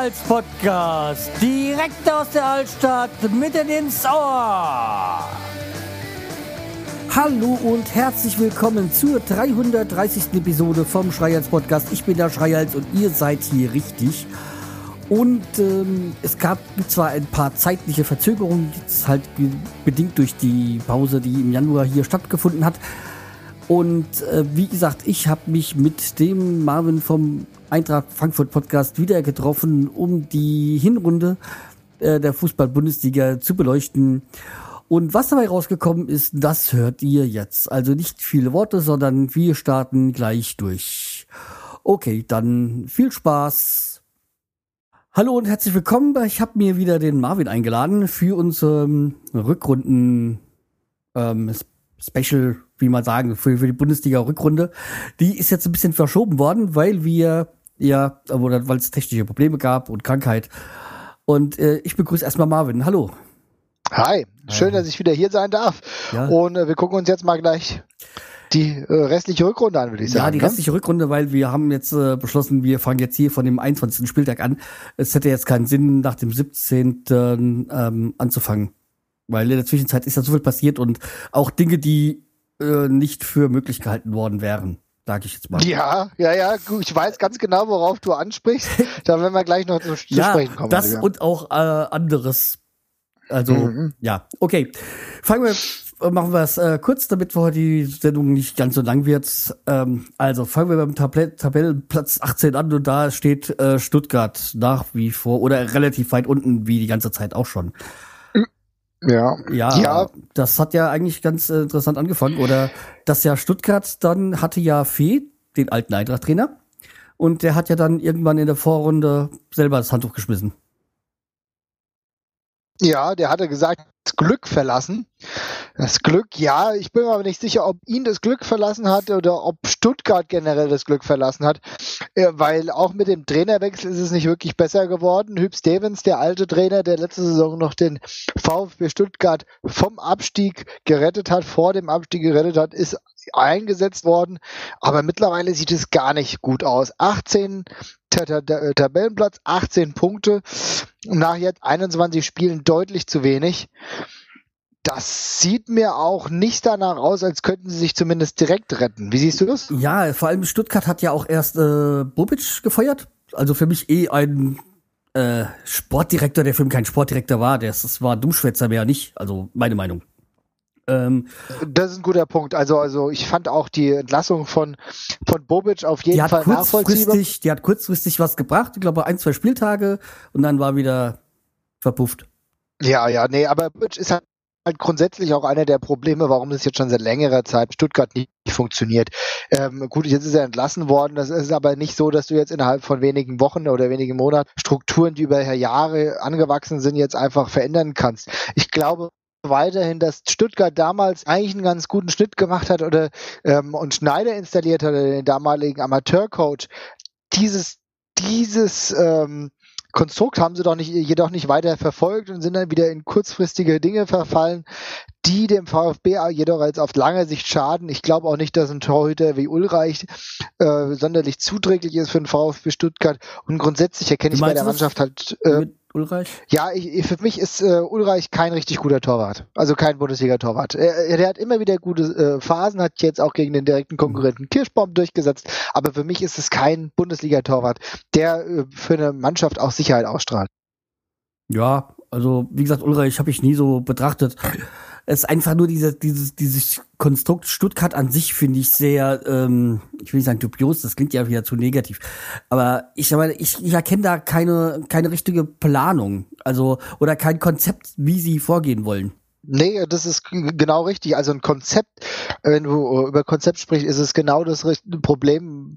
Schreihals Podcast, direkt aus der Altstadt, mitten ins Ohr. Hallo und herzlich willkommen zur 330. Episode vom Schreihals Podcast. Ich bin der Schreihals und ihr seid hier richtig. Und es gibt zwar ein paar zeitliche Verzögerungen, jetzt halt bedingt durch die Pause, die im Januar hier stattgefunden hat. Und wie gesagt, ich habe mich mit dem Marvin vom Eintracht Frankfurt Podcast wieder getroffen, um die Hinrunde der Fußball-Bundesliga zu beleuchten. Und was dabei rausgekommen ist, das hört ihr jetzt. Also nicht viele Worte, sondern wir starten gleich durch. Okay, dann viel Spaß. Hallo und herzlich willkommen. Ich habe mir wieder den Marvin eingeladen für unsere Rückrunden Special, wie man sagen, für die Bundesliga-Rückrunde. Die ist jetzt ein bisschen verschoben worden, weil weil es technische Probleme gab und Krankheit. Und ich begrüße erstmal Marvin. Hallo. Hi, schön, dass ich wieder hier sein darf. Ja. Und wir gucken uns jetzt mal gleich die restliche Rückrunde an, würde ich sagen. Ja, die restliche Rückrunde, weil wir haben jetzt beschlossen, wir fangen jetzt hier von dem 21. Spieltag an. Es hätte jetzt keinen Sinn, nach dem 17. Anzufangen. Weil in der Zwischenzeit ist ja so viel passiert und auch Dinge, die nicht für möglich gehalten worden wären, sage ich jetzt mal. Ja, gut, ich weiß ganz genau, worauf du ansprichst. Da werden wir gleich noch zu sprechen kommen. Das und auch anderes. Also, ja, okay. Machen wir es kurz, damit wir heute die Sendung nicht ganz so lang wird. Also fangen wir beim Tabellenplatz 18 an und da steht Stuttgart nach wie vor oder relativ weit unten, wie die ganze Zeit auch schon. Ja, das hat ja eigentlich ganz interessant angefangen. Oder das ja Stuttgart, dann hatte ja Fee, den alten Eintracht-Trainer, und der hat ja dann irgendwann in der Vorrunde selber das Handtuch geschmissen. Ja, der hatte gesagt, das Glück verlassen. Das Glück, ja, ich bin mir aber nicht sicher, ob ihn das Glück verlassen hat oder ob Stuttgart generell das Glück verlassen hat, weil auch mit dem Trainerwechsel ist es nicht wirklich besser geworden. Hüb Stevens, der alte Trainer, der letzte Saison noch den VfB Stuttgart vom Abstieg gerettet hat, vor dem Abstieg gerettet hat, ist eingesetzt worden, aber mittlerweile sieht es gar nicht gut aus. 18 Tabellenplatz, 18 Punkte, nach jetzt 21 Spielen deutlich zu wenig. Das sieht mir auch nicht danach aus, als könnten sie sich zumindest direkt retten. Wie siehst du das? Ja, vor allem Stuttgart hat ja auch erst Bobic gefeuert. Also für mich ein Sportdirektor, der für mich kein Sportdirektor war. Das war Dummschwätzer mehr nicht. Also meine Meinung. Das ist ein guter Punkt. Also ich fand auch die Entlassung von Bobic auf jeden Fall nachvollziehbar. Die hat kurzfristig was gebracht. Ich glaube 1-2 Spieltage und dann war wieder verpufft. Ja, nee, aber Bobic ist halt grundsätzlich auch einer der Probleme, warum es jetzt schon seit längerer Zeit Stuttgart nicht funktioniert. Gut, jetzt ist er entlassen worden. Das ist aber nicht so, dass du jetzt innerhalb von wenigen Wochen oder wenigen Monaten Strukturen, die über Jahre angewachsen sind, jetzt einfach verändern kannst. Ich glaube weiterhin, dass Stuttgart damals eigentlich einen ganz guten Schnitt gemacht hat und Schneider installiert hat, den damaligen Amateurcoach. Dieses Konstrukt haben sie jedoch nicht weiter verfolgt und sind dann wieder in kurzfristige Dinge verfallen, die dem VfB jedoch jetzt auf lange Sicht schaden. Ich glaube auch nicht, dass ein Torhüter wie Ulreich sonderlich zuträglich ist für den VfB Stuttgart. Und grundsätzlich erkenne ich bei der Mannschaft halt Ulreich? Ja, für mich ist Ulreich kein richtig guter Torwart. Also kein Bundesliga-Torwart. Der hat immer wieder gute Phasen, hat jetzt auch gegen den direkten Konkurrenten Kirschbaum durchgesetzt. Aber für mich ist es kein Bundesliga-Torwart, der für eine Mannschaft auch Sicherheit ausstrahlt. Ja, also wie gesagt, Ulreich habe ich nie so betrachtet. Es ist einfach nur dieses Konstrukt Stuttgart an sich finde ich sehr, ich will nicht sagen dubios, das klingt ja wieder zu negativ. Aber ich erkenne da keine richtige Planung, also oder kein Konzept, wie sie vorgehen wollen. Nee, das ist genau richtig. Also ein Konzept, wenn du über Konzept sprichst, ist es genau das Problem,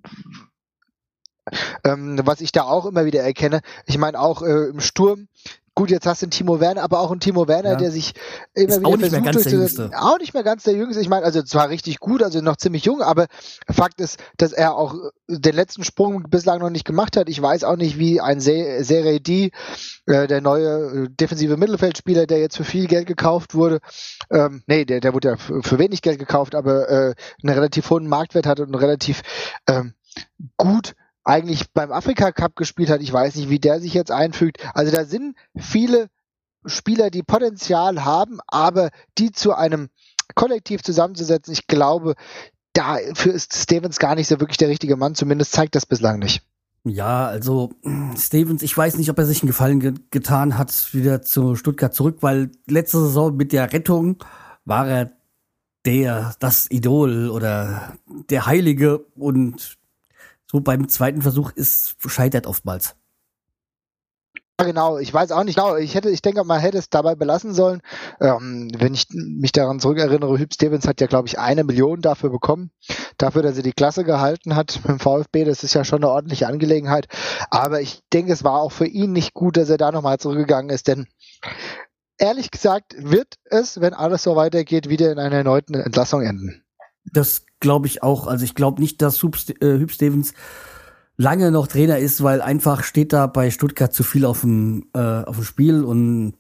was ich da auch immer wieder erkenne. Ich meine auch im Sturm. Gut, jetzt hast du einen Timo Werner, aber auch einen Timo Werner, der sich immer wieder versucht durchzusetzen. Auch nicht mehr ganz der Jüngste. Ich meine, also zwar richtig gut, also noch ziemlich jung, aber Fakt ist, dass er auch den letzten Sprung bislang noch nicht gemacht hat. Ich weiß auch nicht, wie ein Seredi, der neue defensive Mittelfeldspieler, der jetzt für viel Geld gekauft wurde, der wurde ja für wenig Geld gekauft, aber einen relativ hohen Marktwert hat und einen relativ gut eigentlich beim Afrika Cup gespielt hat. Ich weiß nicht, wie der sich jetzt einfügt. Also da sind viele Spieler, die Potenzial haben, aber die zu einem Kollektiv zusammenzusetzen, ich glaube, dafür ist Stevens gar nicht so wirklich der richtige Mann. Zumindest zeigt das bislang nicht. Ja, also Stevens, ich weiß nicht, ob er sich einen Gefallen getan hat, wieder zu Stuttgart zurück, weil letzte Saison mit der Rettung war er das Idol oder der Heilige, und so beim zweiten Versuch scheitert oftmals. Ja, genau, ich weiß auch nicht genau. Ich denke, man hätte es dabei belassen sollen. Wenn ich mich daran zurückerinnere, Hüb Stevens hat ja, glaube ich, 1 Million dafür bekommen, dafür, dass er die Klasse gehalten hat mit dem VfB. Das ist ja schon eine ordentliche Angelegenheit. Aber ich denke, es war auch für ihn nicht gut, dass er da nochmal zurückgegangen ist, denn ehrlich gesagt wird es, wenn alles so weitergeht, wieder in einer erneuten Entlassung enden. Das glaube ich auch. Also ich glaube nicht, dass Hüb Stevens lange noch Trainer ist, weil einfach steht da bei Stuttgart zu viel auf dem Spiel, und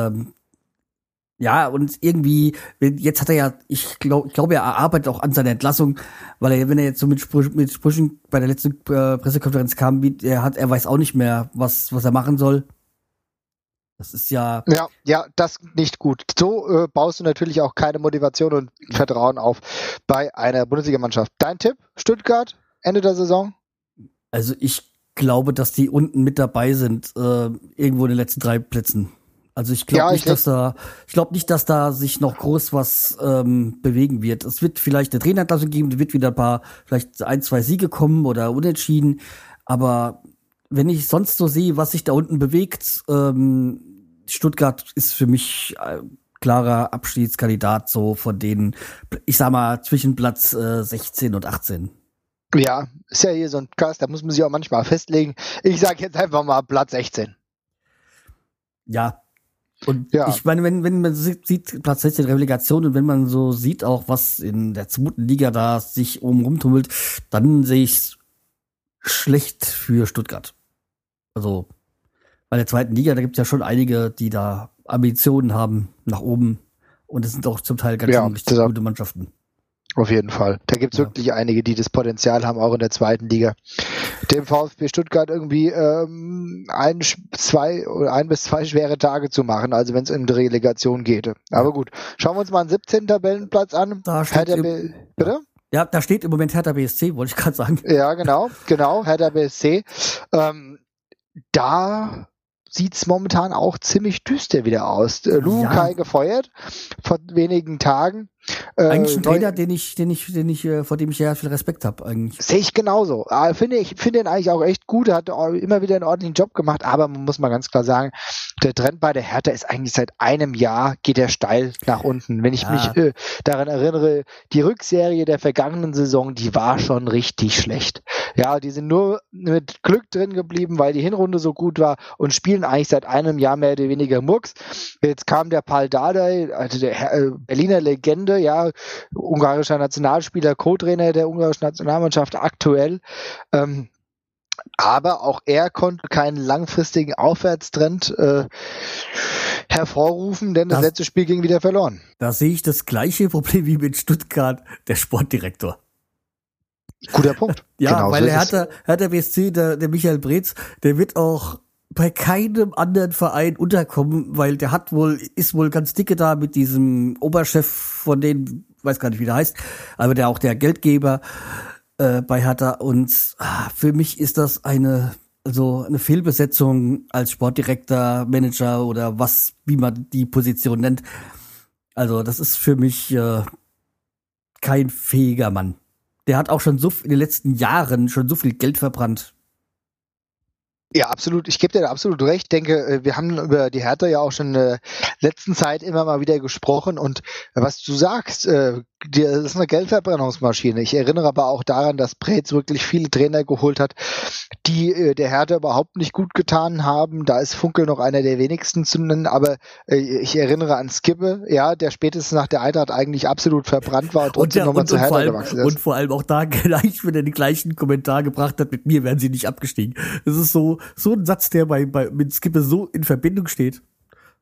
ja, und irgendwie, jetzt hat er ja, ich glaube, er arbeitet auch an seiner Entlassung, weil wenn er jetzt so mit Sprüchen bei der letzten Pressekonferenz kam, er weiß auch nicht mehr, was er machen soll. Das ist ja... Ja, das nicht gut. So baust du natürlich auch keine Motivation und Vertrauen auf bei einer Bundesligamannschaft. Dein Tipp, Stuttgart, Ende der Saison? Also ich glaube, dass die unten mit dabei sind, irgendwo in den letzten 3 Plätzen. Also ich glaube nicht, dass da sich noch groß was bewegen wird. Es wird vielleicht eine Trainerentlassung geben, es wird wieder vielleicht 1, 2 Siege kommen oder unentschieden. Aber wenn ich sonst so sehe, was sich da unten bewegt, Stuttgart ist für mich klarer Abstiegskandidat, so von denen, ich sag mal, zwischen Platz 16 und 18. Ja, ist ja hier so ein Cast, da muss man sich auch manchmal festlegen. Ich sage jetzt einfach mal Platz 16. Ja. Und ich meine, wenn man sieht, Platz 16 Relegation, und wenn man so sieht auch, was in der 2. Liga da sich oben rumtummelt, dann sehe ich es schlecht für Stuttgart. Also bei der 2. Liga, da gibt es ja schon einige, die da Ambitionen haben nach oben, und es sind auch zum Teil ganz richtig gute Mannschaften. Auf jeden Fall. Da gibt es wirklich einige, die das Potenzial haben, auch in der 2. Liga. Dem VfB Stuttgart irgendwie 1 bis 2 schwere Tage zu machen, also wenn es in die Relegation geht. Aber gut, schauen wir uns mal einen 17. Tabellenplatz an. Da steht bitte? Ja, da steht im Moment Hertha BSC, wollte ich gerade sagen. Ja, genau, Hertha BSC. Da sieht's momentan auch ziemlich düster wieder aus. Lukai gefeuert vor wenigen Tagen. Eigentlich ein Trainer, vor dem ich ja viel Respekt habe eigentlich. Sehe ich genauso. Ich finde ihn eigentlich auch echt gut. Er hat immer wieder einen ordentlichen Job gemacht, aber man muss mal ganz klar sagen, der Trend bei der Hertha ist eigentlich seit einem Jahr, geht er steil nach unten. Wenn ich mich daran erinnere, die Rückserie der vergangenen Saison, die war schon richtig schlecht. Ja, die sind nur mit Glück drin geblieben, weil die Hinrunde so gut war, und spielen eigentlich seit einem Jahr mehr oder weniger Murks. Jetzt kam der Pal Dardai, also der Berliner Legende, ja, ungarischer Nationalspieler, Co-Trainer der ungarischen Nationalmannschaft aktuell. Aber auch er konnte keinen langfristigen Aufwärtstrend hervorrufen, denn das letzte Spiel ging wieder verloren. Da sehe ich das gleiche Problem wie mit Stuttgart, der Sportdirektor. Guter Punkt. Ja, genau, weil so Hertha BSC, der Michael Breetz, der wird auch bei keinem anderen Verein unterkommen, weil der ist wohl ganz dicke da mit diesem Oberchef von denen, weiß gar nicht, wie der heißt, aber der auch der Geldgeber bei Hertha, und für mich ist das eine Fehlbesetzung als Sportdirektor, Manager oder wie man die Position nennt. Also das ist für mich kein fähiger Mann. Der hat auch schon in den letzten Jahren schon so viel Geld verbrannt. Ja, absolut. Ich gebe dir da absolut recht. Ich denke, wir haben über die Hertha ja auch schon in der letzten Zeit immer mal wieder gesprochen, und was du sagst, das ist eine Geldverbrennungsmaschine. Ich erinnere aber auch daran, dass Preetz wirklich viele Trainer geholt hat, die der Hertha überhaupt nicht gut getan haben. Da ist Funkel noch einer der wenigsten zu nennen, aber ich erinnere an Skippe, ja, der spätestens nach der Eintracht eigentlich absolut verbrannt war und trotzdem nochmal zu Hertha gewachsen ist. Und vor allem auch da gleich, wenn er den gleichen Kommentar gebracht hat, mit mir wären sie nicht abgestiegen. Das ist so ein Satz, der mit Skippe so in Verbindung steht.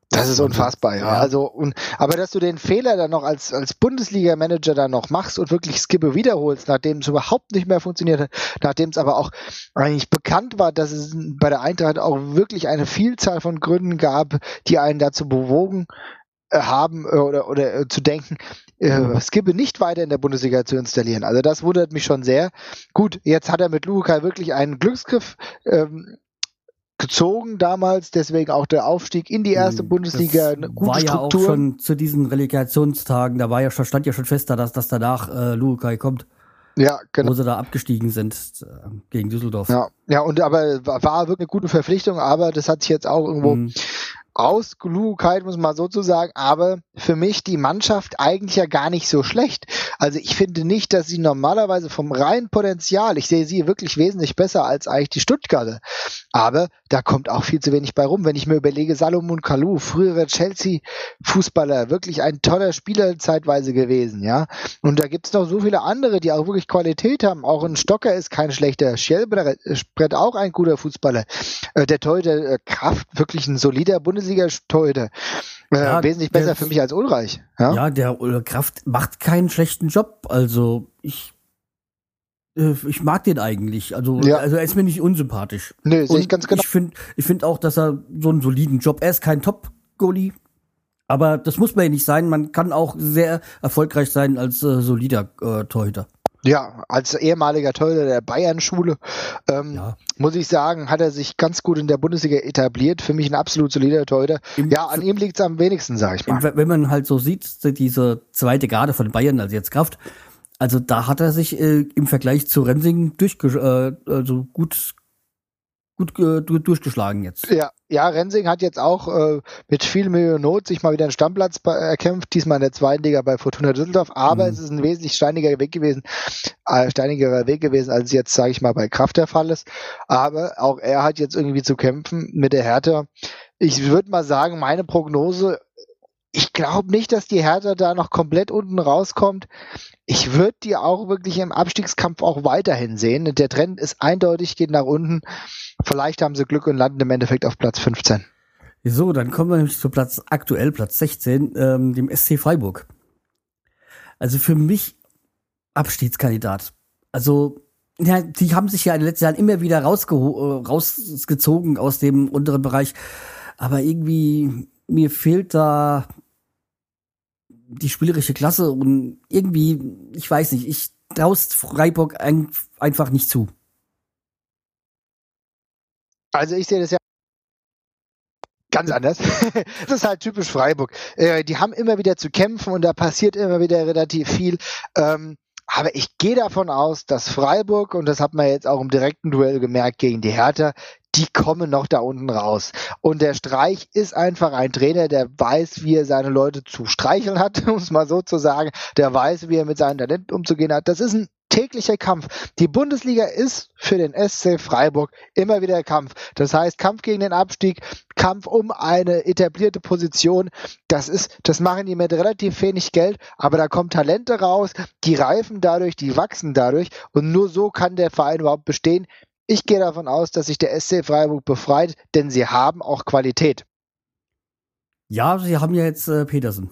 Das ist unfassbar, ja. Also, aber dass du den Fehler dann noch als Bundesliga-Manager dann noch machst und wirklich Skibbe wiederholst, nachdem es überhaupt nicht mehr funktioniert hat, nachdem es aber auch eigentlich bekannt war, dass es bei der Eintracht auch wirklich eine Vielzahl von Gründen gab, die einen dazu bewogen haben oder zu denken, Skibbe nicht weiter in der Bundesliga zu installieren. Also das wundert mich schon sehr. Gut, jetzt hat er mit Lukai wirklich einen Glücksgriff gezogen damals, deswegen auch der Aufstieg in die erste Bundesliga, eine gute war ja Struktur. Auch schon zu diesen Relegationstagen, stand ja schon fest, dass danach Lukai kommt. Ja, genau. Wo sie da abgestiegen sind gegen Düsseldorf. Ja, aber war wirklich eine gute Verpflichtung, aber das hat sich jetzt auch irgendwo Ausgelugenheit, muss man so zu sagen, aber für mich die Mannschaft eigentlich ja gar nicht so schlecht. Also ich finde nicht, dass sie normalerweise vom reinen Potenzial, ich sehe sie wirklich wesentlich besser als eigentlich die Stuttgarter, aber da kommt auch viel zu wenig bei rum. Wenn ich mir überlege, Salomon Kalou, früherer Chelsea-Fußballer, wirklich ein toller Spieler zeitweise gewesen, ja, und da gibt es noch so viele andere, die auch wirklich Qualität haben. Auch ein Stocker ist kein schlechter, Schellbrett auch ein guter Fußballer. Der Torhüter Kraft, wirklich ein solider Bundesliga-Torhüter. Wesentlich besser für mich als Ulreich. Ja, der Kraft macht keinen schlechten Job. Also ich mag den eigentlich. Also er ist mir nicht unsympathisch. Nee, sehe ich ganz genau. Ich finde auch, dass er so einen soliden Job, er ist kein Top-Goalie, aber das muss man ja nicht sein. Man kann auch sehr erfolgreich sein als solider Torhüter. Ja, als ehemaliger Torhüter der Bayern-Schule, muss ich sagen, hat er sich ganz gut in der Bundesliga etabliert. Für mich ein absolut solider Torhüter. An ihm liegt es am wenigsten, sag ich mal. Wenn man halt so sieht, diese zweite Garde von Bayern, also jetzt Kraft, also da hat er sich im Vergleich zu Rensing gut durchgeschlagen jetzt. Ja, Rensing hat jetzt auch mit viel Mühe und Not sich mal wieder einen Stammplatz erkämpft, diesmal in der zweiten Liga bei Fortuna Düsseldorf, aber es ist ein wesentlich steinigerer Weg gewesen, als es jetzt, sage ich mal, bei Kraft der Fall ist. Aber auch er hat jetzt irgendwie zu kämpfen mit der Hertha. Ich würde mal sagen, meine Prognose, ich glaube nicht, dass die Hertha da noch komplett unten rauskommt. Ich würde die auch wirklich im Abstiegskampf auch weiterhin sehen. Der Trend ist eindeutig, geht nach unten. Vielleicht haben sie Glück und landen im Endeffekt auf Platz 15. So, dann kommen wir nämlich zu Platz 16, dem SC Freiburg. Also für mich Abstiegskandidat. Also ja, die haben sich ja in den letzten Jahren immer wieder rausgezogen aus dem unteren Bereich. Aber irgendwie, mir fehlt da die spielerische Klasse und irgendwie, ich weiß nicht, ich traust Freiburg einfach nicht zu. Also ich sehe das ja ganz anders. Das ist halt typisch Freiburg. Die haben immer wieder zu kämpfen und da passiert immer wieder relativ viel. Aber ich gehe davon aus, dass Freiburg, und das hat man jetzt auch im direkten Duell gemerkt gegen die Hertha, die kommen noch da unten raus. Und der Streich ist einfach ein Trainer, der weiß, wie er seine Leute zu streicheln hat, um es mal so zu sagen. Der weiß, wie er mit seinem Talent umzugehen hat. Das ist ein täglicher Kampf. Die Bundesliga ist für den SC Freiburg immer wieder Kampf. Das heißt, Kampf gegen den Abstieg, Kampf um eine etablierte Position. Das machen die mit relativ wenig Geld, aber da kommen Talente raus, die reifen dadurch, die wachsen dadurch und nur so kann der Verein überhaupt bestehen. Ich gehe davon aus, dass sich der SC Freiburg befreit, denn sie haben auch Qualität. Ja, sie haben ja jetzt Petersen.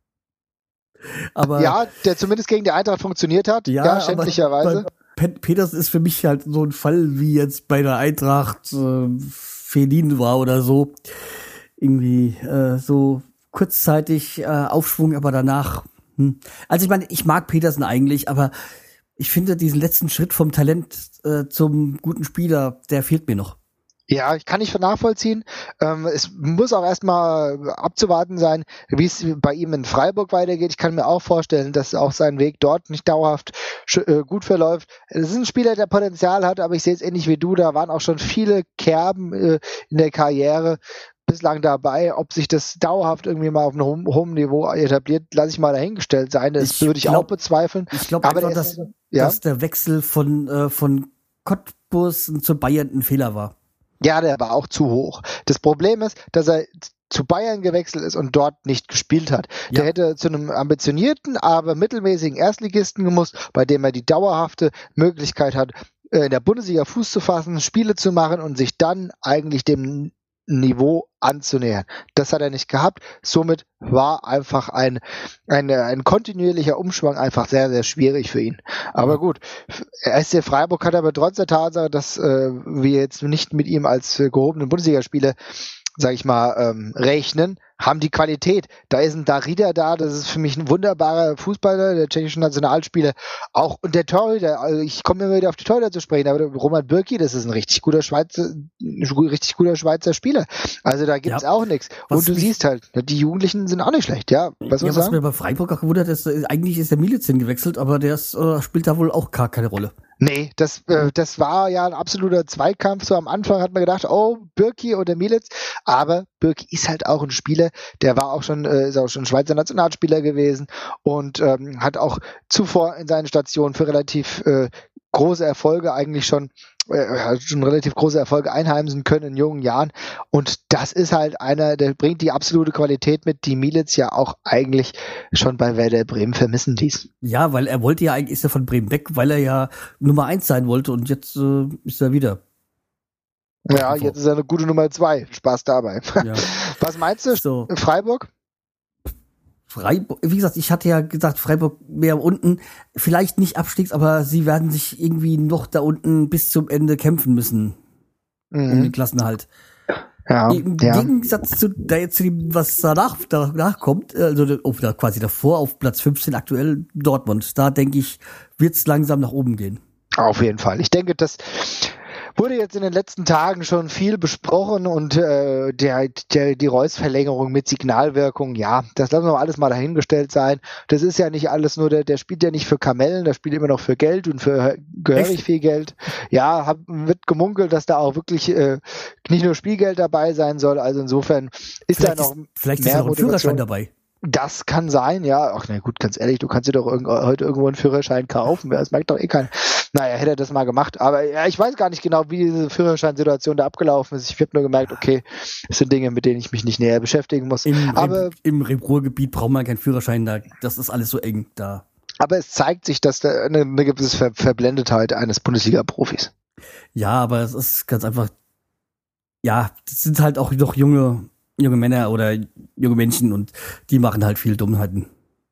Aber ja, der zumindest gegen die Eintracht funktioniert hat, ja schändlicherweise. Petersen ist für mich halt so ein Fall, wie jetzt bei der Eintracht Felin war oder so. Irgendwie so kurzzeitig Aufschwung, aber danach. Also ich meine, ich mag Petersen eigentlich, aber ich finde diesen letzten Schritt vom Talent zum guten Spieler, der fehlt mir noch. Ja, ich kann nicht nachvollziehen. Es muss auch erstmal abzuwarten sein, wie es bei ihm in Freiburg weitergeht. Ich kann mir auch vorstellen, dass auch sein Weg dort nicht dauerhaft gut verläuft. Es ist ein Spieler, der Potenzial hat, aber ich sehe es ähnlich wie du. Da waren auch schon viele Kerben in der Karriere bislang dabei. Ob sich das dauerhaft irgendwie mal auf einem hohen Niveau etabliert, lasse ich mal dahingestellt sein. Das würde ich auch bezweifeln. Ich glaube einfach, dass der Wechsel von Cottbus zu Bayern ein Fehler war. Ja, der war auch zu hoch. Das Problem ist, dass er zu Bayern gewechselt ist und dort nicht gespielt hat. Ja. Der hätte zu einem ambitionierten, aber mittelmäßigen Erstligisten gemusst, bei dem er die dauerhafte Möglichkeit hat, in der Bundesliga Fuß zu fassen, Spiele zu machen und sich dann eigentlich dem Niveau anzunähern. Das hat er nicht gehabt. Somit war einfach ein kontinuierlicher Umschwung einfach sehr, sehr schwierig für ihn. Aber gut, SC Freiburg hat aber trotz der Tatsache, dass wir jetzt nicht mit ihm als gehobenen Bundesligaspieler, sag ich mal, rechnen, haben die Qualität. Da ist ein Darida da, das ist für mich ein wunderbarer Fußballer, der tschechische Nationalspieler. Auch und der Torhüter, also ich komme immer wieder auf die Torhüter zu sprechen, aber Roman Bürki, das ist ein richtig guter Schweizer Spieler. Also da gibt's auch nichts. Und du siehst halt, die Jugendlichen sind auch nicht schlecht, ja. Was mir bei Freiburg auch gewundert ist, eigentlich ist der Milizin gewechselt, aber der spielt da wohl auch gar keine Rolle. Nee, das war ja ein absoluter Zweikampf. So am Anfang hat man gedacht, oh, Bürki oder Milic, aber Bürki ist halt auch ein Spieler, der war auch schon, ist auch schon Schweizer Nationalspieler gewesen und hat auch zuvor in seinen Stationen für relativ große Erfolge eigentlich schon relativ große Erfolge einheimsen können in jungen Jahren. Und das ist halt einer, der bringt die absolute Qualität mit, die Milic ja auch eigentlich schon bei Werder Bremen vermissen ließ. Ja, weil er wollte ja eigentlich, ist er von Bremen weg, weil er ja Nummer 1 sein wollte und jetzt ist er wieder. Ja, jetzt ist er eine gute Nummer 2. Spaß dabei. Ja. Was meinst du? So. Freiburg? Wie gesagt, ich hatte ja gesagt, Freiburg mehr unten, vielleicht nicht Abstiegs, aber sie werden sich irgendwie noch da unten bis zum Ende kämpfen müssen. Um den Klassenerhalt. Ja, im Gegensatz zu dem, was danach kommt, also quasi davor auf Platz 15 aktuell Dortmund. Da denke ich, wird's langsam nach oben gehen. Auf jeden Fall. Ich denke, das wurde jetzt in den letzten Tagen schon viel besprochen und die Reus-Verlängerung mit Signalwirkung, ja, das lassen wir alles mal dahingestellt sein. Das ist ja nicht alles nur, der spielt ja nicht für Kamellen, der spielt immer noch für Geld und für gehörig viel Geld. Ja, wird gemunkelt, dass da auch wirklich nicht nur Spielgeld dabei sein soll, also insofern ist da noch vielleicht mehr ist auch ein Führerschein dabei. Das kann sein, ja. Ach na gut, ganz ehrlich, du kannst dir doch heute irgendwo einen Führerschein kaufen. Das merkt doch eh keiner. Naja, hätte er das mal gemacht. Aber ja, ich weiß gar nicht genau, wie diese Führerscheinsituation da abgelaufen ist. Ich habe nur gemerkt, okay, das sind Dinge, mit denen ich mich nicht näher beschäftigen muss. Im Ruhrgebiet braucht man keinen Führerschein, das ist alles so eng da. Aber es zeigt sich, dass da eine gewisse Verblendetheit eines Bundesliga-Profis. Ja, aber es ist ganz einfach, ja, das sind halt auch noch junge Männer oder junge Menschen und die machen halt viel Dummheiten.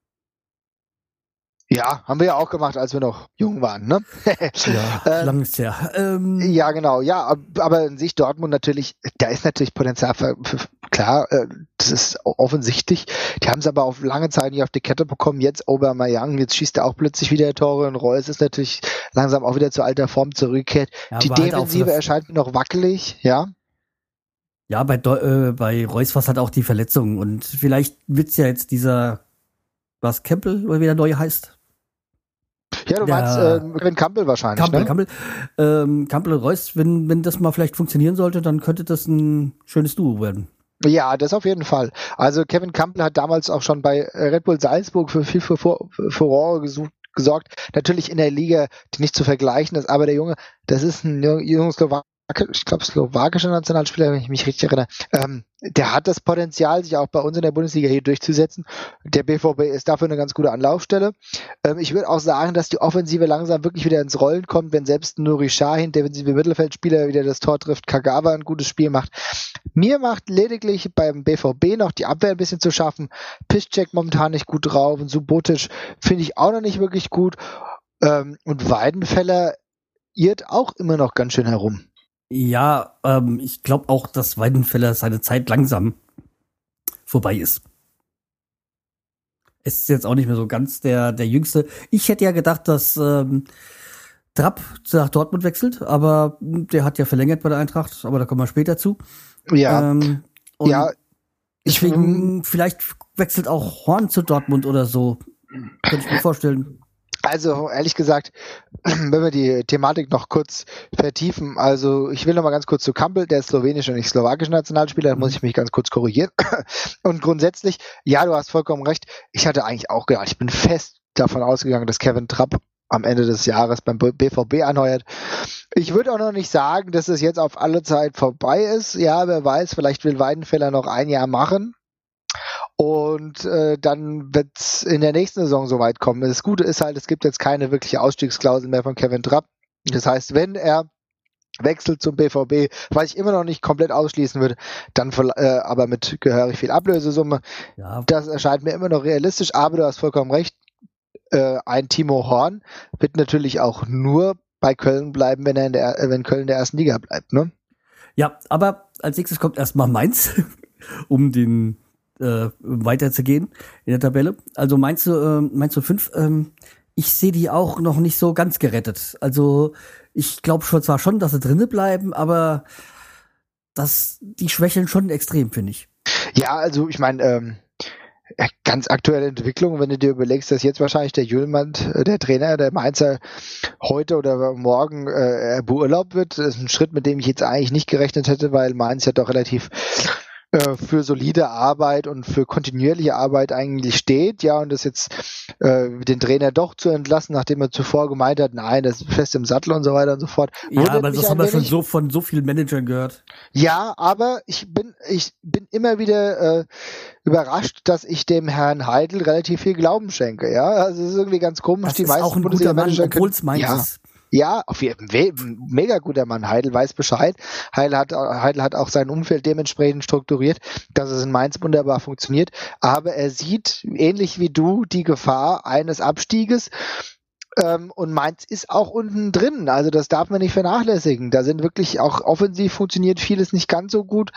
Ja, haben wir ja auch gemacht, als wir noch jung waren, ne? Ja, lang ist her. Ja, genau, ja, aber in sich Dortmund natürlich, da ist natürlich Potenzial klar, das ist offensichtlich. Die haben es aber auf lange Zeit nicht auf die Kette bekommen. Jetzt Aubameyang, jetzt schießt er auch plötzlich wieder Tore und Reus ist natürlich langsam auch wieder zur alter Form zurückgekehrt. Ja, die Defensive erscheint mir noch wackelig, ja. Ja, bei Reus war es halt auch die Verletzung und vielleicht wird's ja jetzt was Campbell oder wie der neue heißt. Ja, du meinst Kevin Campbell wahrscheinlich, Campbell und Reus, wenn das mal vielleicht funktionieren sollte, dann könnte das ein schönes Duo werden. Ja, das auf jeden Fall. Also Kevin Campbell hat damals auch schon bei Red Bull Salzburg für viel Furore gesorgt. Natürlich in der Liga, die nicht zu vergleichen ist, aber der Junge, das ist ein junger slowakischer Nationalspieler, wenn ich mich richtig erinnere. Der hat das Potenzial, sich auch bei uns in der Bundesliga hier durchzusetzen. Der BVB ist dafür eine ganz gute Anlaufstelle. Ich würde auch sagen, dass die Offensive langsam wirklich wieder ins Rollen kommt, wenn selbst Nuri Sahin, der defensive Mittelfeldspieler, wieder das Tor trifft, Kagawa ein gutes Spiel macht. Mir macht lediglich beim BVB noch die Abwehr ein bisschen zu schaffen. Piszczek momentan nicht gut drauf und Subotic finde ich auch noch nicht wirklich gut. Und Weidenfeller irrt auch immer noch ganz schön herum. Ja, ich glaube auch, dass Weidenfeller seine Zeit langsam vorbei ist. Es ist jetzt auch nicht mehr so ganz der Jüngste. Ich hätte ja gedacht, dass Trapp nach Dortmund wechselt, aber der hat ja verlängert bei der Eintracht, aber da kommen wir später zu. Ja, deswegen vielleicht wechselt auch Horn zu Dortmund oder so. Könnte ich mir vorstellen. Also ehrlich gesagt, wenn wir die Thematik noch kurz vertiefen, also ich will noch mal ganz kurz zu Campbell, der ist slowenischer und nicht slowakischer Nationalspieler, da muss ich mich ganz kurz korrigieren. Und grundsätzlich, ja, du hast vollkommen recht, ich hatte eigentlich auch gedacht, ich bin fest davon ausgegangen, dass Kevin Trapp am Ende des Jahres beim BVB anheuert. Ich würde auch noch nicht sagen, dass es jetzt auf alle Zeit vorbei ist. Ja, wer weiß, vielleicht will Weidenfeller noch ein Jahr machen. Und dann wird es in der nächsten Saison soweit kommen. Das Gute ist halt, es gibt jetzt keine wirkliche Ausstiegsklausel mehr von Kevin Trapp. Das heißt, wenn er wechselt zum BVB, was ich immer noch nicht komplett ausschließen würde, dann aber mit gehörig viel Ablösesumme. Ja. Das erscheint mir immer noch realistisch, aber du hast vollkommen recht, ein Timo Horn wird natürlich auch nur bei Köln bleiben, wenn Köln in der ersten Liga bleibt, ne? Ja, aber als nächstes kommt erstmal Mainz, um den weiterzugehen in der Tabelle. Also Mainz 05, ich sehe die auch noch nicht so ganz gerettet. Also ich glaube zwar schon, dass sie drinnen bleiben, aber die schwächeln schon extrem, finde ich. Ja, also ich meine, ganz aktuelle Entwicklung, wenn du dir überlegst, dass jetzt wahrscheinlich der Jülmand, der Trainer, der Mainzer, heute oder morgen beurlaubt wird, das ist ein Schritt, mit dem ich jetzt eigentlich nicht gerechnet hätte, weil Mainz ja doch relativ für solide Arbeit und für kontinuierliche Arbeit eigentlich steht, ja, und das jetzt den Trainer doch zu entlassen, nachdem er zuvor gemeint hat, nein, das ist fest im Sattel und so weiter und so fort. Ja, aber das haben wir schon von so vielen Managern gehört. Ja, aber ich bin immer wieder überrascht, dass ich dem Herrn Heidel relativ viel Glauben schenke, ja, also es ist irgendwie ganz komisch, das die meisten auch ein guter Mann, obwohl es Mainz ist. Ja, auf jeden Fall, mega guter Mann. Heidel weiß Bescheid. Heidel hat auch sein Umfeld dementsprechend strukturiert, dass es in Mainz wunderbar funktioniert. Aber er sieht, ähnlich wie du, die Gefahr eines Abstieges. Und Mainz ist auch unten drin. Also das darf man nicht vernachlässigen. Da sind wirklich auch offensiv funktioniert vieles nicht ganz so gut.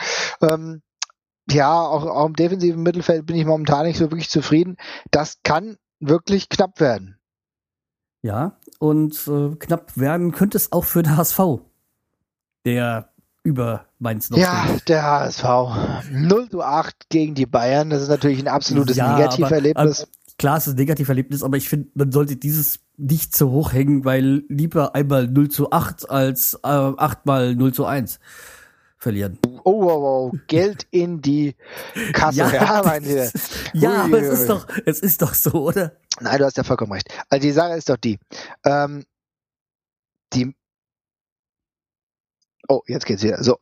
Ja, auch im defensiven Mittelfeld bin ich momentan nicht so wirklich zufrieden. Das kann wirklich knapp werden. Ja, und knapp werden könnte es auch für den HSV, der über Mainz noch steht. Der HSV. 0:8 gegen die Bayern, das ist natürlich ein absolutes Negativerlebnis. Klar, es ist ein Negativerlebnis, aber ich finde, man sollte dieses nicht so hoch hängen, weil lieber einmal 0:8 als 8-mal 0:1 verlieren. Oh, Geld in die Kasse. Ja, aber es ist doch so, oder? Nein, du hast ja vollkommen recht. Also die Sache ist doch die. Jetzt geht's wieder. So,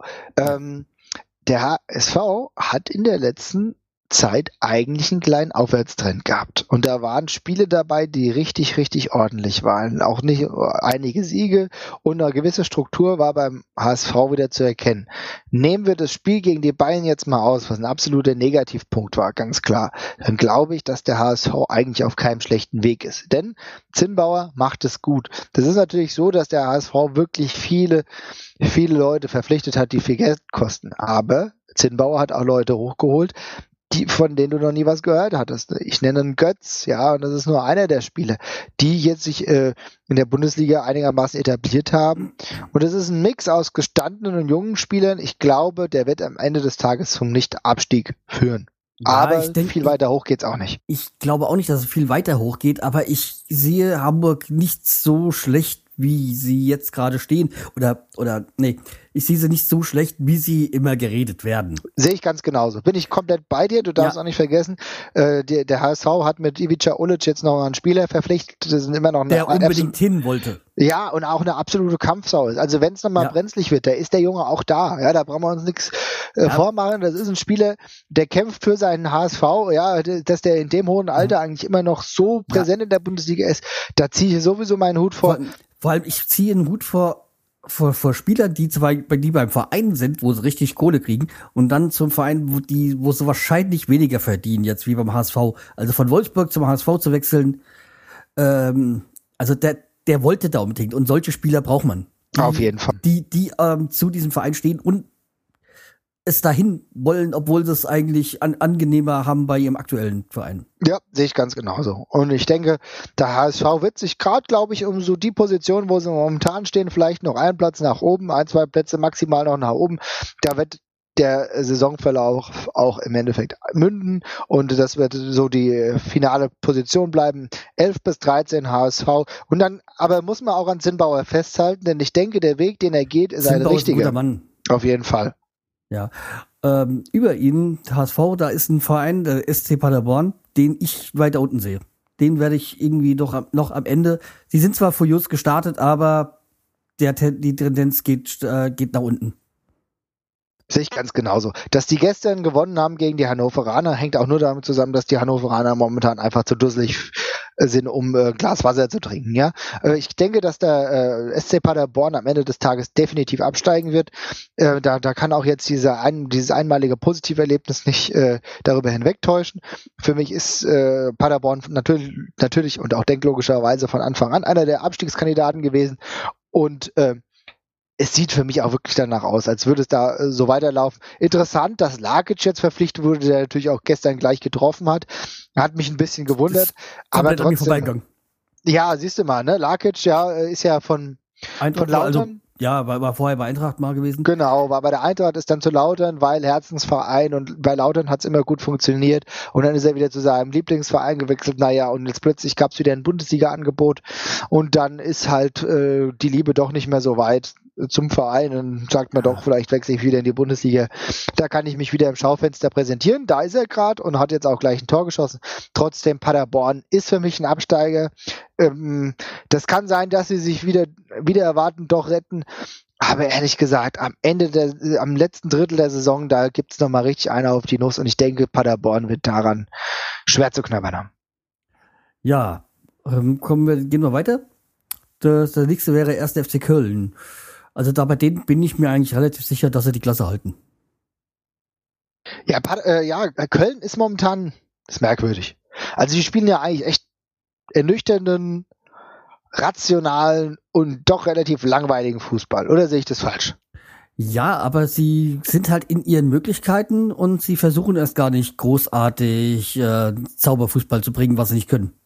der HSV hat in der letzten Zeit eigentlich einen kleinen Aufwärtstrend gehabt. Und da waren Spiele dabei, die richtig, richtig ordentlich waren. Auch nicht einige Siege und eine gewisse Struktur war beim HSV wieder zu erkennen. Nehmen wir das Spiel gegen die Bayern jetzt mal aus, was ein absoluter Negativpunkt war, ganz klar. Dann glaube ich, dass der HSV eigentlich auf keinem schlechten Weg ist. Denn Zinnbauer macht es gut. Das ist natürlich so, dass der HSV wirklich viele Leute verpflichtet hat, die viel Geld kosten. Aber Zinnbauer hat auch Leute hochgeholt, von denen du noch nie was gehört hattest. Ich nenne einen Götz, ja, und das ist nur einer der Spieler, die jetzt sich in der Bundesliga einigermaßen etabliert haben. Und es ist ein Mix aus gestandenen und jungen Spielern. Ich glaube, der wird am Ende des Tages zum Nicht-Abstieg führen. Ja, aber viel weiter hoch geht's auch nicht. Ich glaube auch nicht, dass es viel weiter hoch geht, aber ich sehe Hamburg nicht so schlecht, wie sie jetzt gerade stehen. Ich sehe sie nicht so schlecht, wie sie immer geredet werden. Sehe ich ganz genauso. Bin ich komplett bei dir. Du darfst auch nicht vergessen, der HSV hat mit Ivica Olic jetzt noch einen Spieler verpflichtet. Das sind immer noch der unbedingt hin wollte. Ja, und auch eine absolute Kampfsau ist. Also wenn es nochmal brenzlig wird, da ist der Junge auch da. Ja, da brauchen wir uns nichts vormachen. Das ist ein Spieler, der kämpft für seinen HSV. Ja, dass der in dem hohen Alter eigentlich immer noch so präsent in der Bundesliga ist, da ziehe ich sowieso meinen Hut vor. Vor allem, ich ziehe einen Hut vor Spielern, die beim Verein sind, wo sie richtig Kohle kriegen, und dann zum Verein, wo sie wahrscheinlich weniger verdienen, jetzt wie beim HSV. Also von Wolfsburg zum HSV zu wechseln, also der wollte da unbedingt, und solche Spieler braucht man. Auf jeden Fall. Die zu diesem Verein stehen und es dahin wollen, obwohl sie es eigentlich angenehmer haben bei ihrem aktuellen Verein. Ja, sehe ich ganz genauso. Und ich denke, der HSV wird sich gerade, glaube ich, um so die Position, wo sie momentan stehen, vielleicht noch einen Platz nach oben, 1-2 Plätze maximal noch nach oben. Da wird der Saisonverlauf auch im Endeffekt münden, und das wird so die finale Position bleiben. 11 bis 13 HSV. Und dann, aber muss man auch an Zinnbauer festhalten, denn ich denke, der Weg, den er geht, ist ein richtiger. Ist ein guter Mann. Auf jeden Fall. Ja, über ihn, HSV, da ist ein Verein, der SC Paderborn, den ich weiter unten sehe. Den werde ich irgendwie doch noch am Ende. Sie sind zwar furios gestartet, aber die Tendenz geht nach unten. Sehe ich ganz genauso. Dass die gestern gewonnen haben gegen die Hannoveraner, hängt auch nur damit zusammen, dass die Hannoveraner momentan einfach zu dusselig sind, um Glas Wasser zu trinken. Ja, ich denke, dass der SC Paderborn am Ende des Tages definitiv absteigen wird. Da kann auch jetzt dieses einmalige Positiverlebnis nicht darüber hinwegtäuschen. Für mich ist Paderborn natürlich und auch denklogischerweise von Anfang an einer der Abstiegskandidaten gewesen. Und es sieht für mich auch wirklich danach aus, als würde es da so weiterlaufen. Interessant, dass Lakic jetzt verpflichtet wurde, der natürlich auch gestern gleich getroffen hat. Hat mich ein bisschen gewundert. Aber trotzdem, ja, siehst du mal, ne? Lakic, ja, ist ja von Lautern. Also, ja, war vorher bei Eintracht mal gewesen. Genau, war bei der Eintracht, ist dann zu Lautern, weil Herzensverein, und bei Lautern hat es immer gut funktioniert. Und dann ist er wieder zu seinem Lieblingsverein gewechselt. Naja, und jetzt plötzlich gab es wieder ein Bundesliga-Angebot. Und dann ist halt die Liebe doch nicht mehr so weit zum Verein. Dann sagt man doch, vielleicht wechsle ich wieder in die Bundesliga. Da kann ich mich wieder im Schaufenster präsentieren. Da ist er gerade und hat jetzt auch gleich ein Tor geschossen. Trotzdem, Paderborn ist für mich ein Absteiger. Das kann sein, dass sie sich wieder erwarten, doch retten. Aber ehrlich gesagt, am letzten Drittel der Saison, da gibt es nochmal richtig einer auf die Nuss. Und ich denke, Paderborn wird daran schwer zu knabbern haben. Ja, gehen wir weiter. Der nächste wäre erst FC Köln. Also da bei denen bin ich mir eigentlich relativ sicher, dass sie die Klasse halten. Ja, Köln ist momentan, das ist merkwürdig. Also die spielen ja eigentlich echt ernüchternden, rationalen und doch relativ langweiligen Fußball. Oder sehe ich das falsch? Ja, aber sie sind halt in ihren Möglichkeiten und sie versuchen erst gar nicht großartig Zauberfußball zu bringen, was sie nicht können.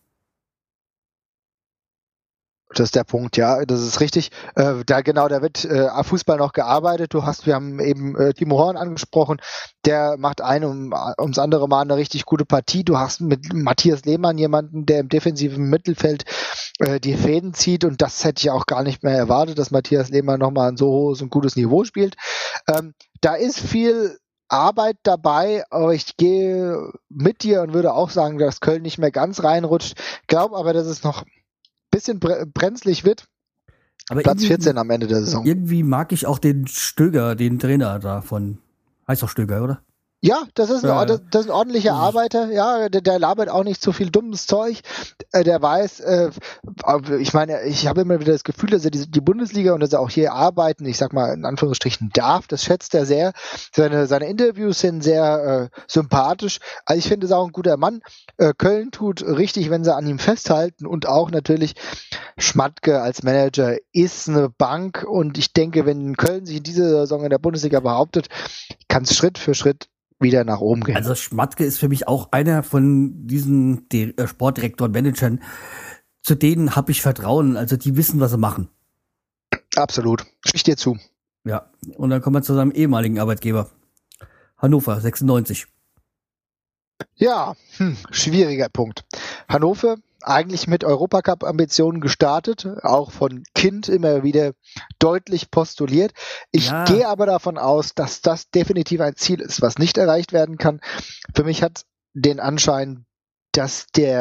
Das ist der Punkt, ja, das ist richtig. Da wird Fußball noch gearbeitet. Wir haben eben Timo Horn angesprochen, der macht ums andere Mal eine richtig gute Partie. Du hast mit Matthias Lehmann jemanden, der im defensiven Mittelfeld die Fäden zieht, und das hätte ich auch gar nicht mehr erwartet, dass Matthias Lehmann nochmal ein so hohes und gutes Niveau spielt. Da ist viel Arbeit dabei, aber ich gehe mit dir und würde auch sagen, dass Köln nicht mehr ganz reinrutscht. Glaube aber, dass es noch bisschen brenzlig wird. Aber Platz 14 am Ende der Saison. Irgendwie mag ich auch den Stöger, den Trainer davon. Heißt doch Stöger, oder? Ja, das ist ein ordentlicher Arbeiter. Ja, der labert auch nicht so viel dummes Zeug. Der weiß, ich meine, ich habe immer wieder das Gefühl, dass er die Bundesliga und dass er auch hier arbeiten, ich sag mal in Anführungsstrichen darf. Das schätzt er sehr. Seine Interviews sind sehr sympathisch. Also ich finde, es auch ein guter Mann. Köln tut richtig, wenn sie an ihm festhalten, und auch natürlich Schmatke als Manager ist eine Bank, und ich denke, wenn Köln sich in dieser Saison in der Bundesliga behauptet, kann es Schritt für Schritt wieder nach oben gehen. Also Schmatke ist für mich auch einer von diesen Sportdirektoren, Managern, zu denen habe ich Vertrauen. Also die wissen, was sie machen. Absolut. Stimme ich dir zu. Ja, und dann kommen wir zu seinem ehemaligen Arbeitgeber. Hannover, 96. Ja, schwieriger Punkt. Hannover eigentlich mit Europacup-Ambitionen gestartet, auch von Kind immer wieder deutlich postuliert. Ich gehe aber davon aus, dass das definitiv ein Ziel ist, was nicht erreicht werden kann. Für mich hat den Anschein, dass die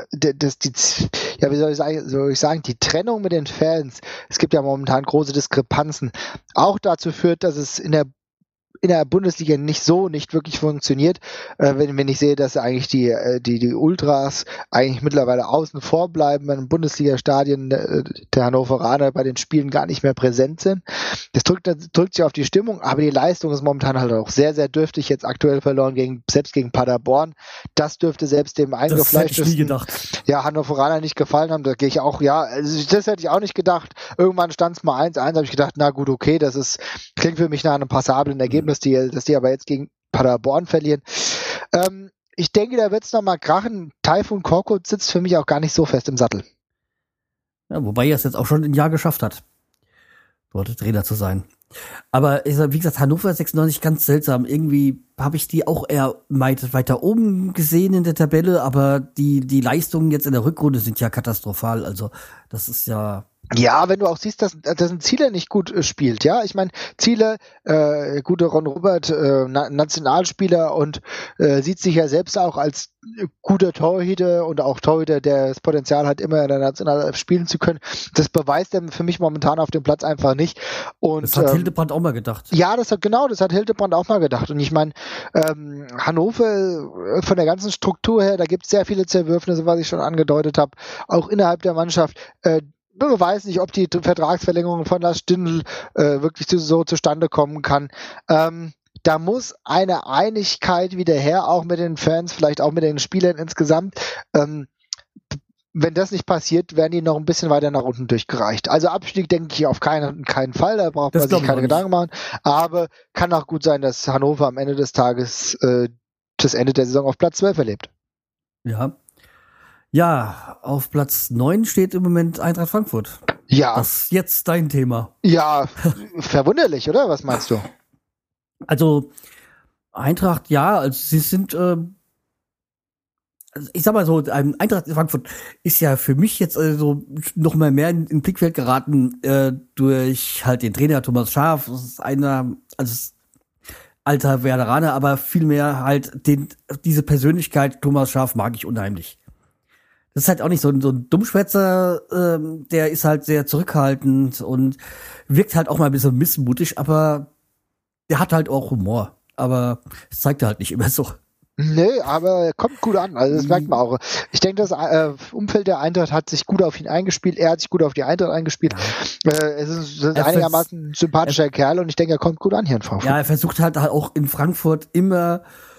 Trennung mit den Fans, es gibt ja momentan große Diskrepanzen, auch dazu führt, dass es in der Bundesliga nicht wirklich funktioniert, wenn ich sehe, dass eigentlich die Ultras eigentlich mittlerweile außen vor bleiben, in Bundesliga-Stadien der Hannoveraner bei den Spielen gar nicht mehr präsent sind. Das drückt sich auf die Stimmung, aber die Leistung ist momentan halt auch sehr, sehr dürftig, jetzt aktuell verloren selbst gegen Paderborn. Das dürfte selbst dem eingefleischtesten Hannoveraner nicht gefallen haben. Da gehe ich auch, das hätte ich auch nicht gedacht. Irgendwann stand es mal 1-1, habe ich gedacht, na gut, okay, klingt für mich nach einem passablen Ergebnis, dass die aber jetzt gegen Paderborn verlieren. Ich denke, da wird es nochmal krachen. Taifun Korkut sitzt für mich auch gar nicht so fest im Sattel. Ja, wobei er es jetzt auch schon ein Jahr geschafft hat, dort Trainer zu sein. Aber wie gesagt, Hannover 96 ganz seltsam. Irgendwie habe ich die auch eher weiter oben gesehen in der Tabelle, aber die Leistungen jetzt in der Rückrunde sind ja katastrophal. Also das ist ja... Ja, wenn du auch siehst, dass ein Zieler nicht gut spielt, ja. Ich meine, Zieler, guter Ron Robert, Nationalspieler, und sieht sich ja selbst auch als guter Torhüter und auch Torhüter, der das Potenzial hat, immer in der Nationalelf spielen zu können. Das beweist er für mich momentan auf dem Platz einfach nicht. Und, das hat Hildebrand auch mal gedacht. Ja, das hat Hildebrand auch mal gedacht. Und ich meine, Hannover von der ganzen Struktur her, da gibt es sehr viele Zerwürfnisse, was ich schon angedeutet habe, auch innerhalb der Mannschaft. Ich weiß nicht, ob die Vertragsverlängerung von Lars Stindl wirklich so zustande kommen kann. Da muss eine Einigkeit wieder her, auch mit den Fans, vielleicht auch mit den Spielern insgesamt. Wenn das nicht passiert, werden die noch ein bisschen weiter nach unten durchgereicht. Also Abstieg denke ich auf keinen Fall, da braucht man sich keine Gedanken machen. Aber kann auch gut sein, dass Hannover am Ende des Tages das Ende der Saison auf Platz 12 erlebt. Ja. Ja, auf Platz 9 steht im Moment Eintracht Frankfurt. Ja. Das ist jetzt dein Thema. Ja, verwunderlich, oder? Was meinst du? Also, Eintracht, ja, also sie sind, ich sag mal so, Eintracht Frankfurt ist ja für mich jetzt also noch mal mehr in Blickfeld geraten durch halt den Trainer Thomas Schaaf. Das ist einer, also alter Werderaner, aber vielmehr halt diese Persönlichkeit Thomas Schaaf mag ich unheimlich. Das ist halt auch nicht so ein Dummschwätzer, der ist halt sehr zurückhaltend und wirkt halt auch mal ein bisschen missmutig, aber der hat halt auch Humor. Aber das zeigt er halt nicht immer so. Nee, aber er kommt gut an, also das merkt man auch. Ich denke, das Umfeld der Eintracht hat sich gut auf ihn eingespielt, er hat sich gut auf die Eintracht eingespielt. Es ist einigermaßen ein sympathischer Kerl und ich denke, er kommt gut an hier in Frankfurt. Ja, er versucht halt auch in Frankfurt immer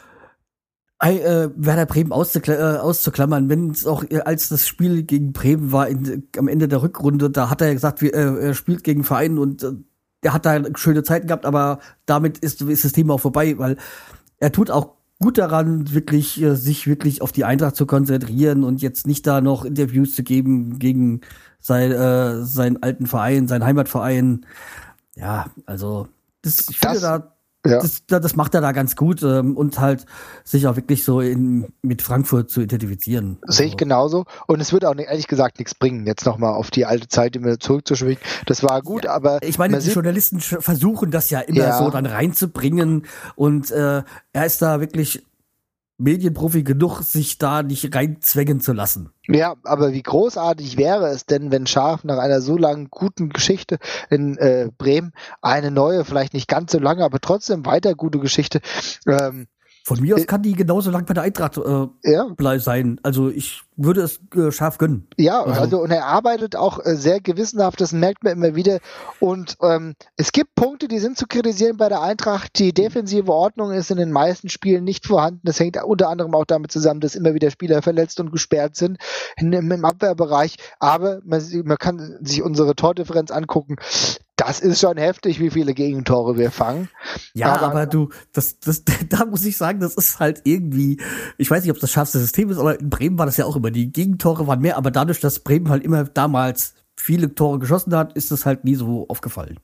Werder Bremen auszuklammern, wenn es auch als das Spiel gegen Bremen war am Ende der Rückrunde, da hat er gesagt, er spielt gegen Verein und er hat da schöne Zeiten gehabt, aber damit ist das Thema auch vorbei, weil er tut auch gut daran, sich wirklich auf die Eintracht zu konzentrieren und jetzt nicht da noch Interviews zu geben gegen seinen alten Verein, seinen Heimatverein. Ja, also ich finde das macht er da ganz gut und halt sich auch wirklich so mit Frankfurt zu identifizieren. Sehe ich genauso. Und es wird auch ehrlich gesagt nichts bringen, jetzt nochmal auf die alte Zeit immer zurückzuschwingen. Das war gut, aber ich meine, die Journalisten versuchen das ja immer so dann reinzubringen und er ist da wirklich Medienprofi genug, sich da nicht reinzwängen zu lassen. Ja, aber wie großartig wäre es denn, wenn Schaaf nach einer so langen, guten Geschichte in Bremen eine neue, vielleicht nicht ganz so lange, aber trotzdem weiter gute Geschichte von mir aus kann die genauso lang bei der Eintracht sein. Also ich würde es Schaaf gönnen. Ja, also und er arbeitet auch sehr gewissenhaft, das merkt man immer wieder. Und es gibt Punkte, die sind zu kritisieren bei der Eintracht. Die defensive Ordnung ist in den meisten Spielen nicht vorhanden. Das hängt unter anderem auch damit zusammen, dass immer wieder Spieler verletzt und gesperrt sind im Abwehrbereich. Aber man kann sich unsere Tordifferenz angucken. Das ist schon heftig, wie viele Gegentore wir fangen. Ja, aber du, da muss ich sagen, das ist halt irgendwie, ich weiß nicht, ob das schärfste System ist, aber in Bremen war das ja auch immer. Die Gegentore waren mehr, aber dadurch, dass Bremen halt immer damals viele Tore geschossen hat, ist das halt nie so aufgefallen.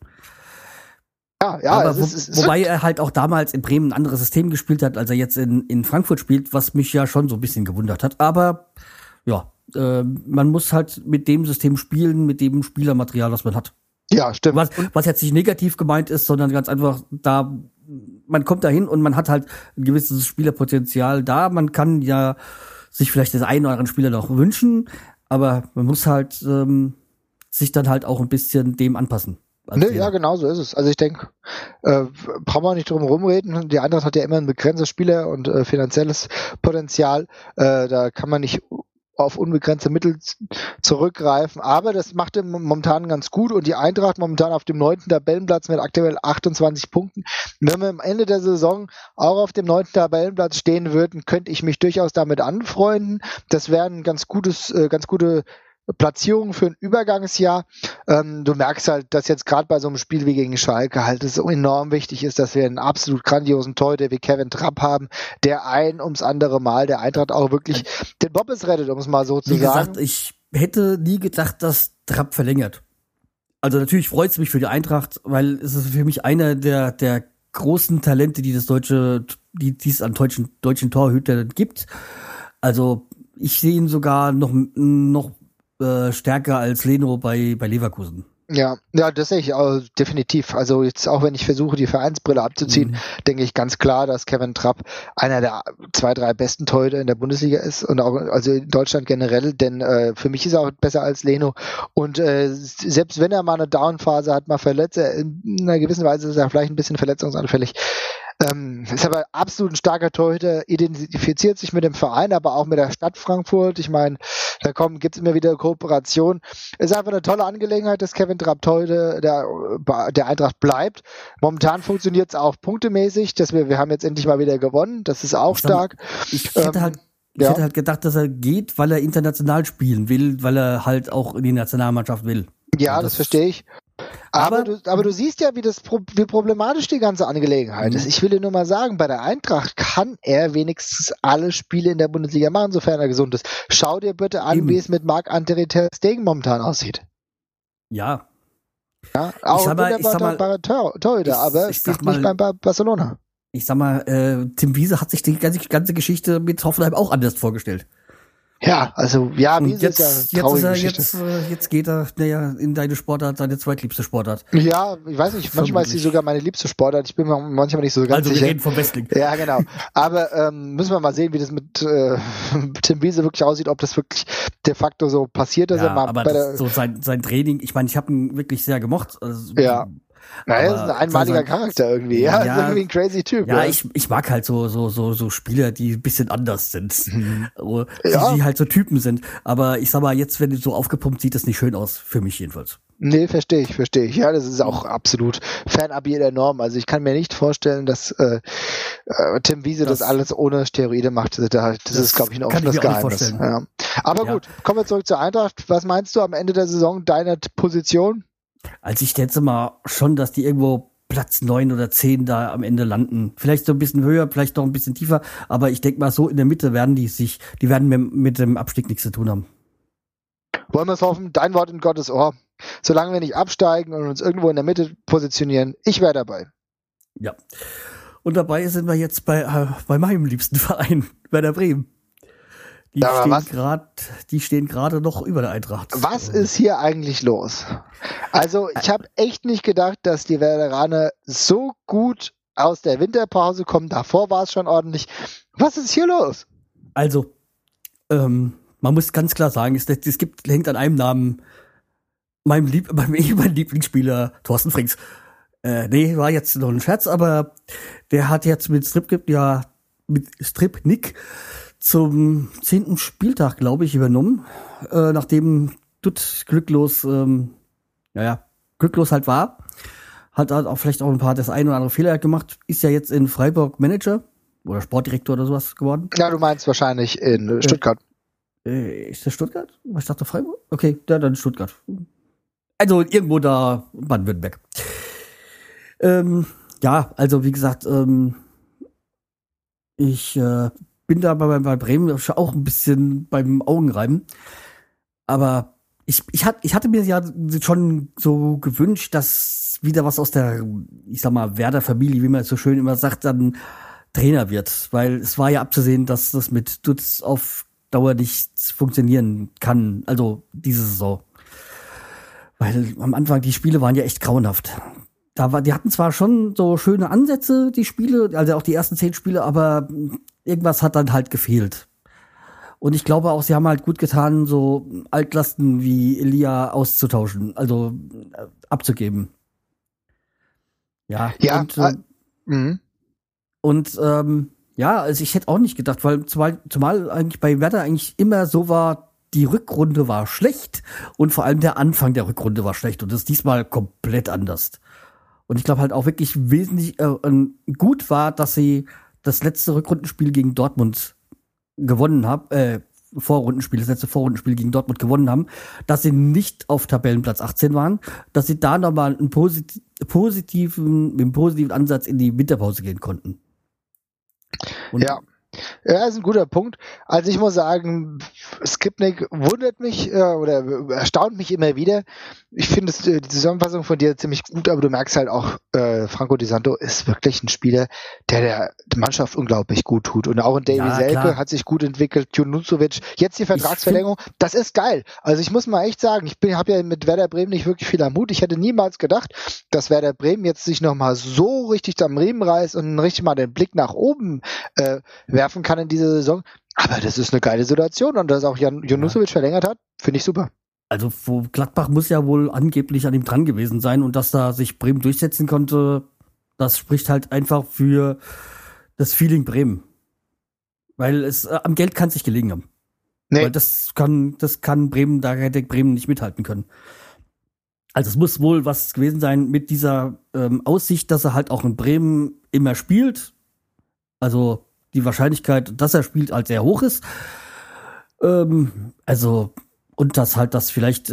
Ja, aber wobei er halt auch damals in Bremen ein anderes System gespielt hat, als er jetzt in Frankfurt spielt, was mich ja schon so ein bisschen gewundert hat. Aber ja, man muss halt mit dem System spielen, mit dem Spielermaterial, was man hat. Ja, stimmt. Was jetzt nicht negativ gemeint ist, sondern ganz einfach man kommt da hin und man hat halt ein gewisses Spielerpotenzial da. Man kann ja sich vielleicht das einen oder anderen Spieler noch wünschen, aber man muss halt sich dann halt auch ein bisschen dem anpassen. Ja, genau so ist es. Also ich denke, brauchen wir nicht drum rumreden. Die Eintracht hat ja immer ein begrenztes Spieler- und finanzielles Potenzial. Da kann man nicht auf unbegrenzte Mittel zurückgreifen, aber das macht er momentan ganz gut und die Eintracht momentan auf dem 9. Tabellenplatz mit aktuell 28 Punkten. Wenn wir am Ende der Saison auch auf dem 9. Tabellenplatz stehen würden, könnte ich mich durchaus damit anfreunden. Das wäre ein ganz gute Platzierung für ein Übergangsjahr. Du merkst halt, dass jetzt gerade bei so einem Spiel wie gegen Schalke halt es so enorm wichtig ist, dass wir einen absolut grandiosen Torhüter wie Kevin Trapp haben, der ein ums andere Mal der Eintracht auch wirklich den Bobbes rettet, um es mal so zu sagen. Wie gesagt, ich hätte nie gedacht, dass Trapp verlängert. Also natürlich freut es mich für die Eintracht, weil es ist für mich einer der großen Talente, die es an deutschen Torhütern gibt. Also ich sehe ihn sogar noch stärker als Leno bei Leverkusen. Ja, das sehe ich auch definitiv. Also jetzt auch wenn ich versuche, die Vereinsbrille abzuziehen, denke ich ganz klar, dass Kevin Trapp einer der 2, 3 besten Torhüter in der Bundesliga ist und auch also in Deutschland generell, denn für mich ist er auch besser als Leno und selbst wenn er mal eine Downphase hat, mal verletzt, in einer gewissen Weise ist er vielleicht ein bisschen verletzungsanfällig. Ist aber absolut ein starker Torhüter, identifiziert sich mit dem Verein, aber auch mit der Stadt Frankfurt. Ich meine, gibt's immer wieder Kooperation. Ist einfach eine tolle Angelegenheit, dass Kevin Trapp Torhüter der Eintracht bleibt. Momentan funktioniert es auch punktemäßig, dass wir haben jetzt endlich mal wieder gewonnen. Das ist auch stark. Ich hätte halt gedacht, dass er geht, weil er international spielen will, weil er halt auch in die Nationalmannschaft will. Ja, das verstehe ich. Aber du siehst ja, wie problematisch die ganze Angelegenheit ist. Ich will dir nur mal sagen, bei der Eintracht kann er wenigstens alle Spiele in der Bundesliga machen, sofern er gesund ist. Schau dir bitte an, wie es mit Marc-André ter Stegen momentan aussieht. Ja. Ja, auch ein wunderbarer Torhüter, aber spielt nicht beim Barcelona. Ich sag mal, Tim Wiese hat sich die ganze Geschichte mit Hoffenheim auch anders vorgestellt. Ja, also, ja, Wiese ist ja jetzt geht er in deine Sportart, seine zweitliebste Sportart. Ja, ich weiß nicht, manchmal ist sie sogar meine liebste Sportart, ich bin mir manchmal nicht so ganz sicher. Also wir reden vom Wrestling. Ja, genau. Aber müssen wir mal sehen, wie das mit Tim Wiese wirklich aussieht, ob das wirklich de facto so passiert ist. Ja, aber so sein Training, ich meine, ich habe ihn wirklich sehr gemocht. Also, ja. Naja, ist ein einmaliger Charakter irgendwie. Ja, ist irgendwie ein crazy Typ. Ja, ich mag halt so Spieler, die ein bisschen anders sind. Die halt so Typen sind. Aber ich sag mal, jetzt, wenn du so aufgepumpt, sieht das nicht schön aus. Für mich jedenfalls. Nee, verstehe ich. Ja, das ist auch absolut fernab jeder Norm. Also ich kann mir nicht vorstellen, dass Tim Wiese das alles ohne Steroide macht. Das ist, glaube ich, ein offenes Geheimnis. Ja. Aber gut, kommen wir zurück zur Eintracht. Was meinst du am Ende der Saison, deine Position? Also ich schätze mal schon, dass die irgendwo Platz 9 oder 10 da am Ende landen. Vielleicht so ein bisschen höher, vielleicht noch ein bisschen tiefer, aber ich denke mal, so in der Mitte werden die werden mit dem Abstieg nichts zu tun haben. Wollen wir es hoffen? Dein Wort in Gottes Ohr. Solange wir nicht absteigen und uns irgendwo in der Mitte positionieren, ich wäre dabei. Ja. Und dabei sind wir jetzt bei meinem liebsten Verein, Werder Bremen. Die stehen gerade noch über der Eintracht. Was ist hier eigentlich los? Also ich habe echt nicht gedacht, dass die Werderaner so gut aus der Winterpause kommen. Davor war es schon ordentlich. Was ist hier los? Also, man muss ganz klar sagen, es hängt an einem Namen, meinem ehemaligen Lieblingsspieler Thorsten Frings. Nee, war jetzt noch ein Scherz, aber der hat jetzt mit Stripnik zum 10. Spieltag, glaube ich, übernommen, nachdem Dutt glücklos halt war. Hat auch vielleicht auch das ein oder andere Fehler gemacht. Ist ja jetzt in Freiburg Manager oder Sportdirektor oder sowas geworden. Ja, du meinst wahrscheinlich in Stuttgart. Ist das Stuttgart? Ich dachte Freiburg? Okay, dann Stuttgart. Also irgendwo da Baden-Württemberg. Ja, also wie gesagt, ich bin da bei Bremen auch ein bisschen beim Augenreiben. Aber ich hatte mir ja schon so gewünscht, dass wieder was aus der, ich sag mal, Werder-Familie, wie man es so schön immer sagt, dann Trainer wird. Weil es war ja abzusehen, dass das mit Dutz auf Dauer nicht funktionieren kann. Also diese Saison. Weil am Anfang die Spiele waren ja echt grauenhaft. Die hatten zwar schon so schöne Ansätze, die Spiele, also auch die ersten 10 Spiele, aber irgendwas hat dann halt gefehlt. Und ich glaube auch, sie haben halt gut getan, so Altlasten wie Elia auszutauschen, also abzugeben. Ja. Also ich hätte auch nicht gedacht, weil zumal eigentlich bei Werder eigentlich immer so war, die Rückrunde war schlecht und vor allem der Anfang der Rückrunde war schlecht und das ist diesmal komplett anders. Und ich glaube halt auch wirklich wesentlich gut war, dass sie das letzte Rückrundenspiel gegen Dortmund gewonnen haben, das letzte Vorrundenspiel gegen Dortmund gewonnen haben, dass sie nicht auf Tabellenplatz 18 waren, dass sie da nochmal mit einem positiven Ansatz in die Winterpause gehen konnten. Und Ja, ist ein guter Punkt. Also ich muss sagen, Skripnik wundert mich oder erstaunt mich immer wieder. Ich finde die Zusammenfassung von dir ziemlich gut, aber du merkst halt auch, Franco Di Santo ist wirklich ein Spieler, der Mannschaft unglaublich gut tut. Und auch in Davy Selke hat sich gut entwickelt, Junuzovic, jetzt die Vertragsverlängerung, das ist geil. Also ich muss mal echt sagen, ich habe ja mit Werder Bremen nicht wirklich viel am Hut. Ich hätte niemals gedacht, dass Werder Bremen jetzt sich nochmal so richtig am Riemen reißt und richtig mal den Blick nach oben werfen kann in dieser Saison. Aber das ist eine geile Situation und dass auch Junuzovic verlängert hat, finde ich super. Also Gladbach muss ja wohl angeblich an ihm dran gewesen sein und dass da sich Bremen durchsetzen konnte, das spricht halt einfach für das Feeling Bremen. Weil es am Geld kann es nicht gelegen haben. Nee. Weil das kann Bremen, da hätte Bremen nicht mithalten können. Also es muss wohl was gewesen sein mit dieser Aussicht, dass er halt auch in Bremen immer spielt. Also die Wahrscheinlichkeit, dass er spielt, halt sehr hoch ist. Also und dass halt das vielleicht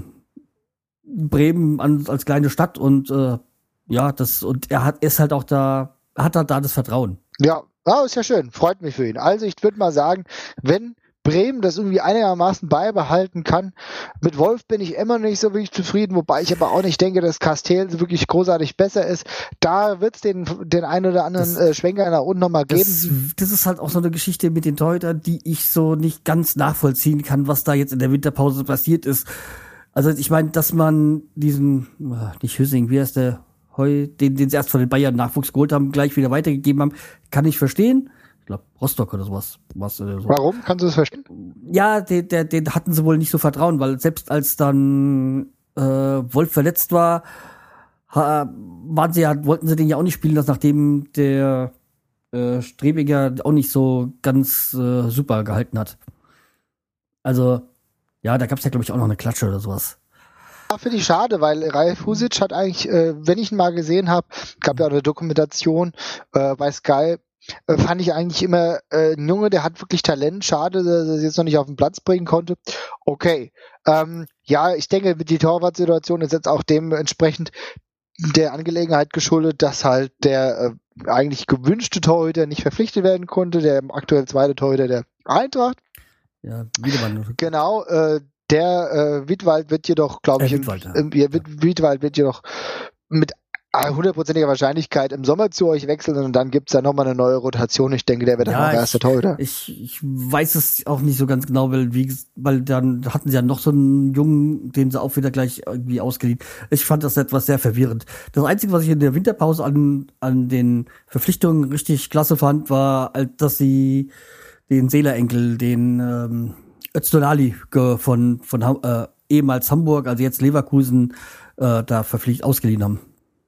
Bremen als kleine Stadt und ist halt auch da, hat da das Vertrauen. Ja, ist ja schön, freut mich für ihn. Also ich würde mal sagen, wenn Bremen das irgendwie einigermaßen beibehalten kann. Mit Wolf bin ich immer nicht so wirklich zufrieden, wobei ich aber auch nicht denke, dass Castells wirklich großartig besser ist. Da wird es den einen oder anderen Schwenker nach unten nochmal geben. Das ist halt auch so eine Geschichte mit den Torhütern, die ich so nicht ganz nachvollziehen kann, was da jetzt in der Winterpause passiert ist. Also ich meine, dass man diesen, nicht Hüssing, wie heißt der, den sie erst von den Bayern Nachwuchs geholt haben, gleich wieder weitergegeben haben, kann ich verstehen. Ich glaube, Rostock oder sowas. So. Warum? Kannst du das verstehen? Ja, den hatten sie wohl nicht so Vertrauen, weil selbst als dann Wolf verletzt war, wollten sie den ja auch nicht spielen lassen, nachdem der Strebinger auch nicht so ganz super gehalten hat. Also, ja, da gab's ja, glaube ich, auch noch eine Klatsche oder sowas. Ja, finde ich schade, weil Ralf Husic hat eigentlich, wenn ich ihn mal gesehen habe, gab ja auch eine Dokumentation bei Sky, fand ich eigentlich immer ein Junge, der hat wirklich Talent. Schade, dass er es jetzt noch nicht auf den Platz bringen konnte. Okay. Ja, ich denke, die Torwartsituation ist jetzt auch dementsprechend der Angelegenheit geschuldet, dass halt der eigentlich gewünschte Torhüter nicht verpflichtet werden konnte, der aktuell zweite Torhüter der Eintracht. Ja, Wiedemann. Genau, der Wiedwald wird jedoch, glaube ich, Wiedwald wird jedoch mit 100%iger Wahrscheinlichkeit im Sommer zu euch wechseln und dann gibt's da nochmal eine neue Rotation. Ich denke, der wird dann auch erster Torhüter. Ich weiß es auch nicht so ganz genau, weil dann hatten sie ja noch so einen Jungen, den sie auch wieder gleich irgendwie ausgeliehen. Ich fand das etwas sehr verwirrend. Das Einzige, was ich in der Winterpause an den Verpflichtungen richtig klasse fand, war, dass sie den Seelerenkel, den Öztunali von ehemals Hamburg, also jetzt Leverkusen, da ausgeliehen haben.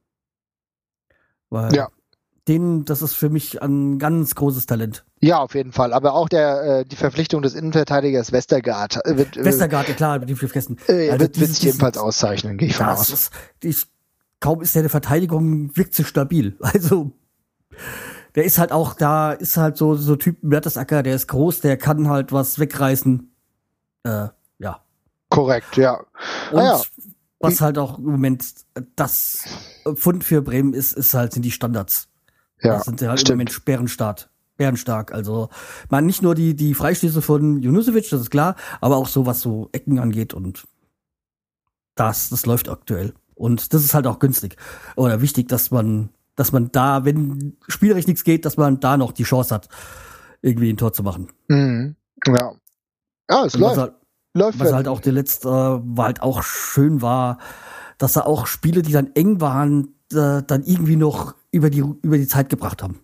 Weil das ist für mich ein ganz großes Talent. Ja, auf jeden Fall. Aber auch die Verpflichtung des Innenverteidigers Westergaard. Westergaard, ja klar, mit dem vergessen. Wird sich jedenfalls auszeichnen, gehe ich von aus. Kaum ist der Verteidigung, wirkt so stabil. Also, der ist halt auch da, ist halt so Typ Mertesacker, der ist groß, der kann halt was wegreißen. Ja. Korrekt, ja. Und was halt auch im Moment das Pfund für Bremen sind die Standards. Ja, das sind halt im Moment bärenstark. Also, nicht nur die Freistöße von Junusovic, das ist klar, aber auch so, was so Ecken angeht und das läuft aktuell. Und das ist halt auch günstig oder wichtig, dass man da, wenn spielerisch nichts geht, dass man da noch die Chance hat, irgendwie ein Tor zu machen. Mhm. Ja. Ja, es läuft. Was halt auch der letzte war halt auch schön war, dass da auch Spiele, die dann eng waren, dann irgendwie noch über die Zeit gebracht haben.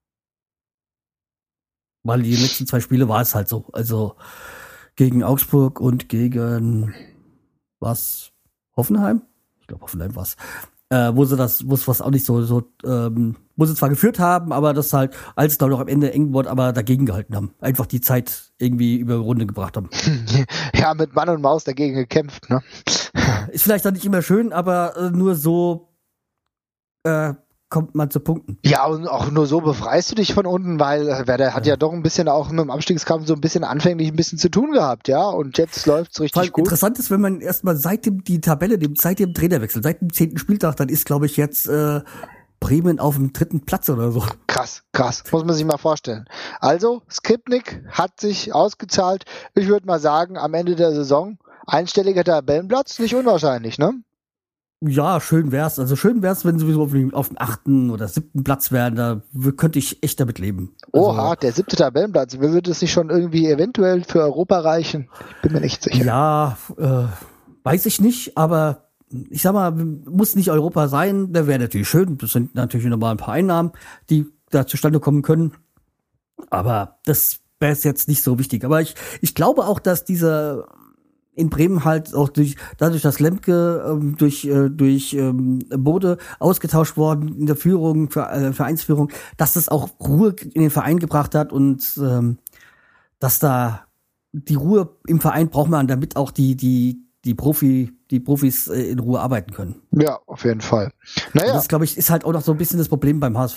Weil die letzten 2 Spiele war es halt so. Also gegen Augsburg und gegen Hoffenheim? Ich glaube, Hoffenheim war's. Wo sie was auch nicht so, wo sie zwar geführt haben, aber das halt, als es dann noch am Ende eng wurde, aber dagegen gehalten haben. Einfach die Zeit irgendwie über Runde gebracht haben. Ja, mit Mann und Maus dagegen gekämpft, ne? Ist vielleicht dann nicht immer schön, aber nur so kommt man zu Punkten. Ja, und auch nur so befreist du dich von unten, weil Werder hat ja doch ein bisschen auch mit dem Abstiegskampf so ein bisschen anfänglich ein bisschen zu tun gehabt, ja, und jetzt läuft's richtig gut. Interessant ist, wenn man erstmal seit dem Trainerwechsel, seit dem 10. Spieltag, dann ist, glaube ich, jetzt Bremen auf dem 3. Platz oder so. Krass, muss man sich mal vorstellen. Also, Skripnik hat sich ausgezahlt. Ich würde mal sagen, am Ende der Saison einstelliger Tabellenplatz, nicht unwahrscheinlich, ne? Ja, schön wär's. Also schön wär's, wenn sowieso auf dem 8. oder 7. Platz wären. Da könnte ich echt damit leben. Also, oha, der 7. Tabellenplatz. Würde es nicht schon irgendwie eventuell für Europa reichen? Ich bin mir nicht sicher. Ja, weiß ich nicht, aber ich sag mal, muss nicht Europa sein. Der wäre natürlich schön. Das sind natürlich nochmal ein paar Einnahmen, die da zustande kommen können. Aber das wäre jetzt nicht so wichtig. Aber ich glaube auch, dass diese in Bremen halt auch dadurch, dass Lemke durch Bode ausgetauscht worden in der Führung, Vereinsführung, dass das auch Ruhe in den Verein gebracht hat und dass da die Ruhe im Verein braucht man, damit auch die Profis in Ruhe arbeiten können. Ja, auf jeden Fall. Naja. Und das, glaube ich, ist halt auch noch so ein bisschen das Problem beim HSV.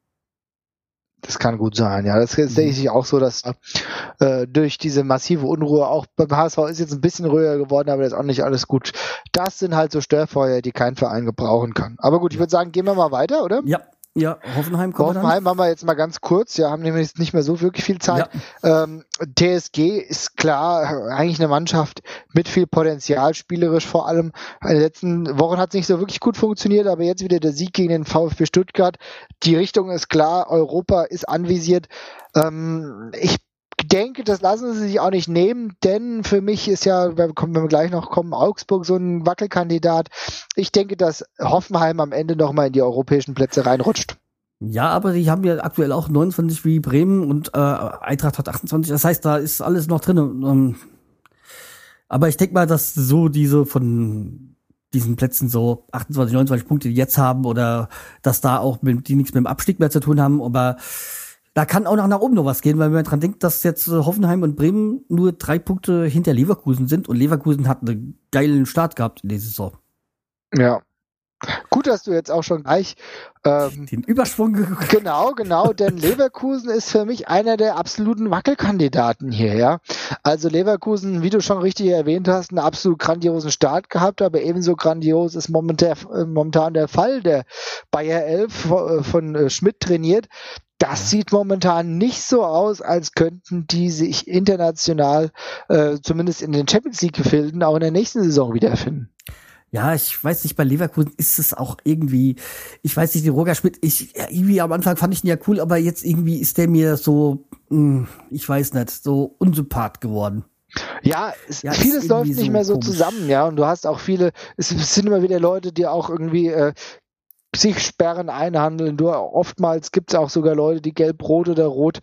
Das kann gut sein, ja. Das denke ich auch so, dass durch diese massive Unruhe auch beim HSV ist jetzt ein bisschen ruhiger geworden, aber das ist auch nicht alles gut. Das sind halt so Störfeuer, die kein Verein gebrauchen kann. Aber gut, ich würde sagen, gehen wir mal weiter, oder? Ja, Hoffenheim kommen Hoffenheim haben wir jetzt mal ganz kurz, ja, haben nämlich nicht mehr so wirklich viel Zeit. Ja. TSG ist klar eigentlich eine Mannschaft mit viel Potenzial, spielerisch vor allem. In den letzten Wochen hat es nicht so wirklich gut funktioniert, aber jetzt wieder der Sieg gegen den VfB Stuttgart. Die Richtung ist klar, Europa ist anvisiert. Ich denke, das lassen sie sich auch nicht nehmen, denn für mich ist ja, wenn wir gleich noch kommen, Augsburg so ein Wackelkandidat. Ich denke, dass Hoffenheim am Ende nochmal in die europäischen Plätze reinrutscht. Ja, aber die haben ja aktuell auch 29 wie Bremen und Eintracht hat 28. Das heißt, da ist alles noch drin. Aber ich denke mal, dass so diese von diesen Plätzen so 28, 29 Punkte, die jetzt haben, oder dass da auch die nichts mit dem Abstieg mehr zu tun haben, aber da kann auch nach oben noch was gehen, weil man dran denkt, dass jetzt Hoffenheim und Bremen nur 3 Punkte hinter Leverkusen sind und Leverkusen hat einen geilen Start gehabt in der Saison. Ja. Gut, dass du jetzt auch schon gleich den Überschwung geguckt. Genau, denn Leverkusen ist für mich einer der absoluten Wackelkandidaten hier, ja. Also Leverkusen, wie du schon richtig erwähnt hast, einen absolut grandiosen Start gehabt, aber ebenso grandios ist momentan der Fall. Der Bayer 11 von Schmidt trainiert. Das sieht momentan nicht so aus, als könnten die sich international, zumindest in den Champions League-Gefilden, auch in der nächsten Saison wiederfinden. Ja, ich weiß nicht, bei Leverkusen ist es auch irgendwie, ich weiß nicht, den Roger Schmidt, irgendwie am Anfang fand ich ihn ja cool, aber jetzt irgendwie ist der mir so, ich weiß nicht, so unsympath geworden. Ja, vieles läuft nicht mehr so zusammen, ja, und du hast auch es sind immer wieder Leute, die auch irgendwie sich Sperren einhandeln. Oftmals gibt es auch sogar Leute, die gelb-rot oder rot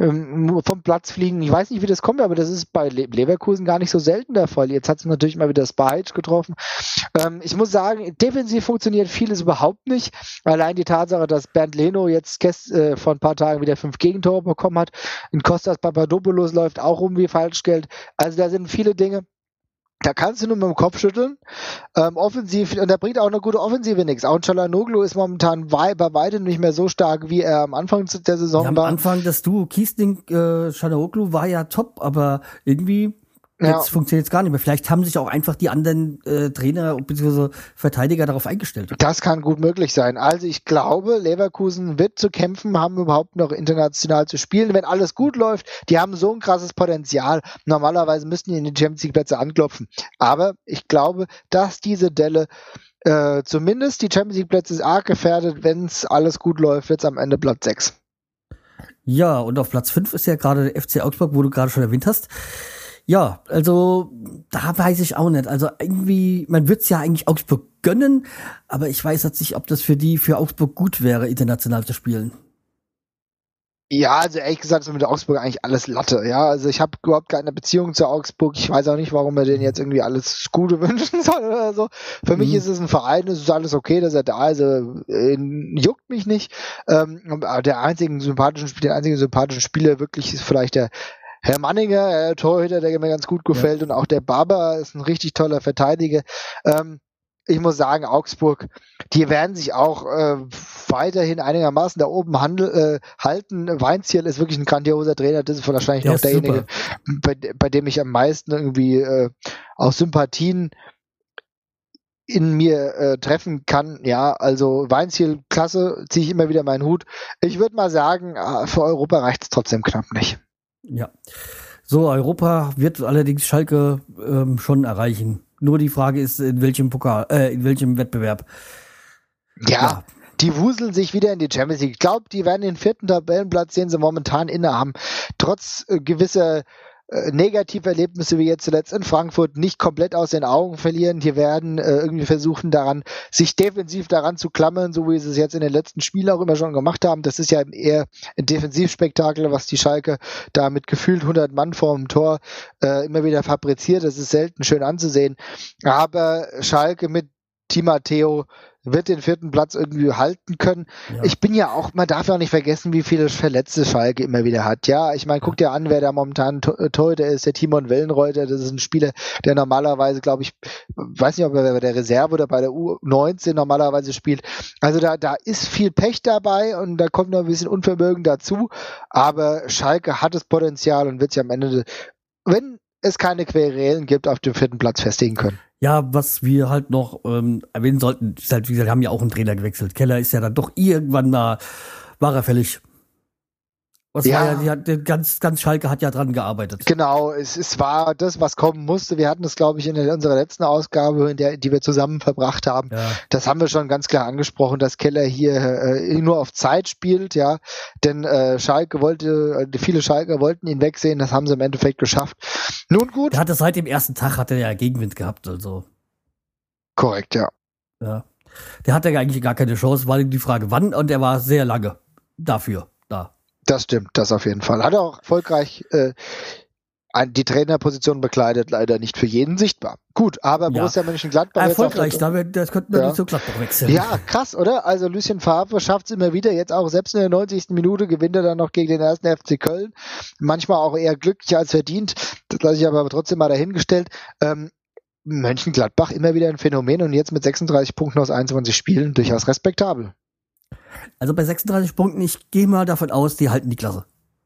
vom Platz fliegen. Ich weiß nicht, wie das kommt, aber das ist bei Leverkusen gar nicht so selten der Fall. Jetzt hat es natürlich mal wieder Spahic getroffen. Ich muss sagen, defensiv funktioniert vieles überhaupt nicht. Allein die Tatsache, dass Bernd Leno jetzt vor ein paar Tagen wieder 5 Gegentore bekommen hat. In Kostas Papadopoulos läuft auch rum wie Falschgeld. Also da sind viele Dinge. Da kannst du nur mit dem Kopf schütteln. Offensiv, und da bringt auch eine gute Offensive nichts. Auch Çalhanoğlu ist momentan bei weitem nicht mehr so stark, wie er am Anfang der Saison war. Am Anfang das Duo Kiesling, Çalhanoğlu war ja top, aber irgendwie jetzt funktioniert es gar nicht mehr. Vielleicht haben sich auch einfach die anderen Trainer bzw. Verteidiger darauf eingestellt. Das kann gut möglich sein. Also ich glaube, Leverkusen wird zu kämpfen haben, überhaupt noch international zu spielen. Wenn alles gut läuft, die haben so ein krasses Potenzial. Normalerweise müssten die in die Champions League Plätze anklopfen. Aber ich glaube, dass diese Delle zumindest die Champions League Plätze arg gefährdet. Wenn es alles gut läuft, wird es am Ende Platz 6. Ja, und auf Platz 5 ist ja gerade der FC Augsburg, wo du gerade schon erwähnt hast. Ja, also da weiß ich auch nicht. Also irgendwie, man würde es ja eigentlich Augsburg gönnen, aber ich weiß jetzt nicht, ob das für Augsburg gut wäre, international zu spielen. Ja, also ehrlich gesagt ist mit Augsburg eigentlich alles Latte. Ja, also ich habe überhaupt keine Beziehung zu Augsburg. Ich weiß auch nicht, warum er denen jetzt irgendwie alles Gute wünschen soll oder so. Für mich ist es ein Verein, es ist alles okay, dass er da ist. Also juckt mich nicht. Den einzigen sympathischen Spieler wirklich ist vielleicht der Herr Manninger, Torhüter, der mir ganz gut gefällt, ja. Und auch der Barber ist ein richtig toller Verteidiger. Ich muss sagen, Augsburg, die werden sich auch weiterhin einigermaßen da oben halten. Weinzierl ist wirklich ein grandioser Trainer. Das ist wahrscheinlich noch derjenige, bei dem ich am meisten irgendwie auch Sympathien in mir treffen kann. Ja, also Weinzierl, klasse, ziehe ich immer wieder meinen Hut. Ich würde mal sagen, für Europa reicht es trotzdem knapp nicht. Ja, so Europa wird allerdings Schalke schon erreichen. Nur die Frage ist, in welchem Wettbewerb. Ja, die wuseln sich wieder in die Champions League. Ich glaube, die werden den 4. Tabellenplatz, den sie momentan innehaben, trotz gewisser Negativerlebnisse wie jetzt zuletzt in Frankfurt nicht komplett aus den Augen verlieren. Die werden irgendwie versuchen sich defensiv daran zu klammern, so wie sie es jetzt in den letzten Spielen auch immer schon gemacht haben. Das ist ja eher ein Defensivspektakel, was die Schalke da mit gefühlt 100 Mann vorm Tor immer wieder fabriziert. Das ist selten schön anzusehen. Aber Schalke mit Di Matteo wird den 4. Platz irgendwie halten können. Ja. Ich bin ja auch, man darf ja auch nicht vergessen, wie viele Verletzte Schalke immer wieder hat. Ja, ich meine, guck dir an, wer da momentan Torhüter ist, der Timon Wellenreuter. Das ist ein Spieler, der normalerweise, glaube ich, weiß nicht, ob er bei der Reserve oder bei der U19 normalerweise spielt. Also da ist viel Pech dabei und da kommt noch ein bisschen Unvermögen dazu. Aber Schalke hat das Potenzial und wird sich am Ende, wenn es keine Querelen gibt, auf dem 4. Platz festigen können. Ja, was wir halt noch erwähnen sollten, ist halt, wie gesagt, haben ja auch einen Trainer gewechselt. Keller ist ja dann doch irgendwann mal, war er fällig. Was war ja, ganz Schalke hat ja dran gearbeitet. Genau, es war das, was kommen musste. Wir hatten es, glaube ich, in unserer letzten Ausgabe, die wir zusammen verbracht haben. Ja. Das haben wir schon ganz klar angesprochen, dass Keller hier nur auf Zeit spielt, ja. Denn viele Schalke wollten ihn wegsehen, das haben sie im Endeffekt geschafft. Nun gut. Der hatte seit dem ersten Tag hat er ja Gegenwind gehabt, also. Korrekt, ja. Ja. Der hatte eigentlich gar keine Chance, war die Frage, wann, und er war sehr lange dafür da. Das stimmt, das auf jeden Fall. Hat er auch erfolgreich die Trainerposition bekleidet, leider nicht für jeden sichtbar. Gut, aber Borussia Mönchengladbach... Erfolgreich, das könnten wir nicht so Gladbach wechseln. Ja, krass, oder? Also Lucien Favre schafft es immer wieder, jetzt auch selbst in der 90. Minute gewinnt er dann noch gegen den 1. FC Köln. Manchmal auch eher glücklich als verdient. Das lasse ich aber trotzdem mal dahingestellt. Mönchengladbach immer wieder ein Phänomen und jetzt mit 36 Punkten aus 21 Spielen durchaus respektabel. Also bei 36 Punkten, ich gehe mal davon aus, die halten die Klasse.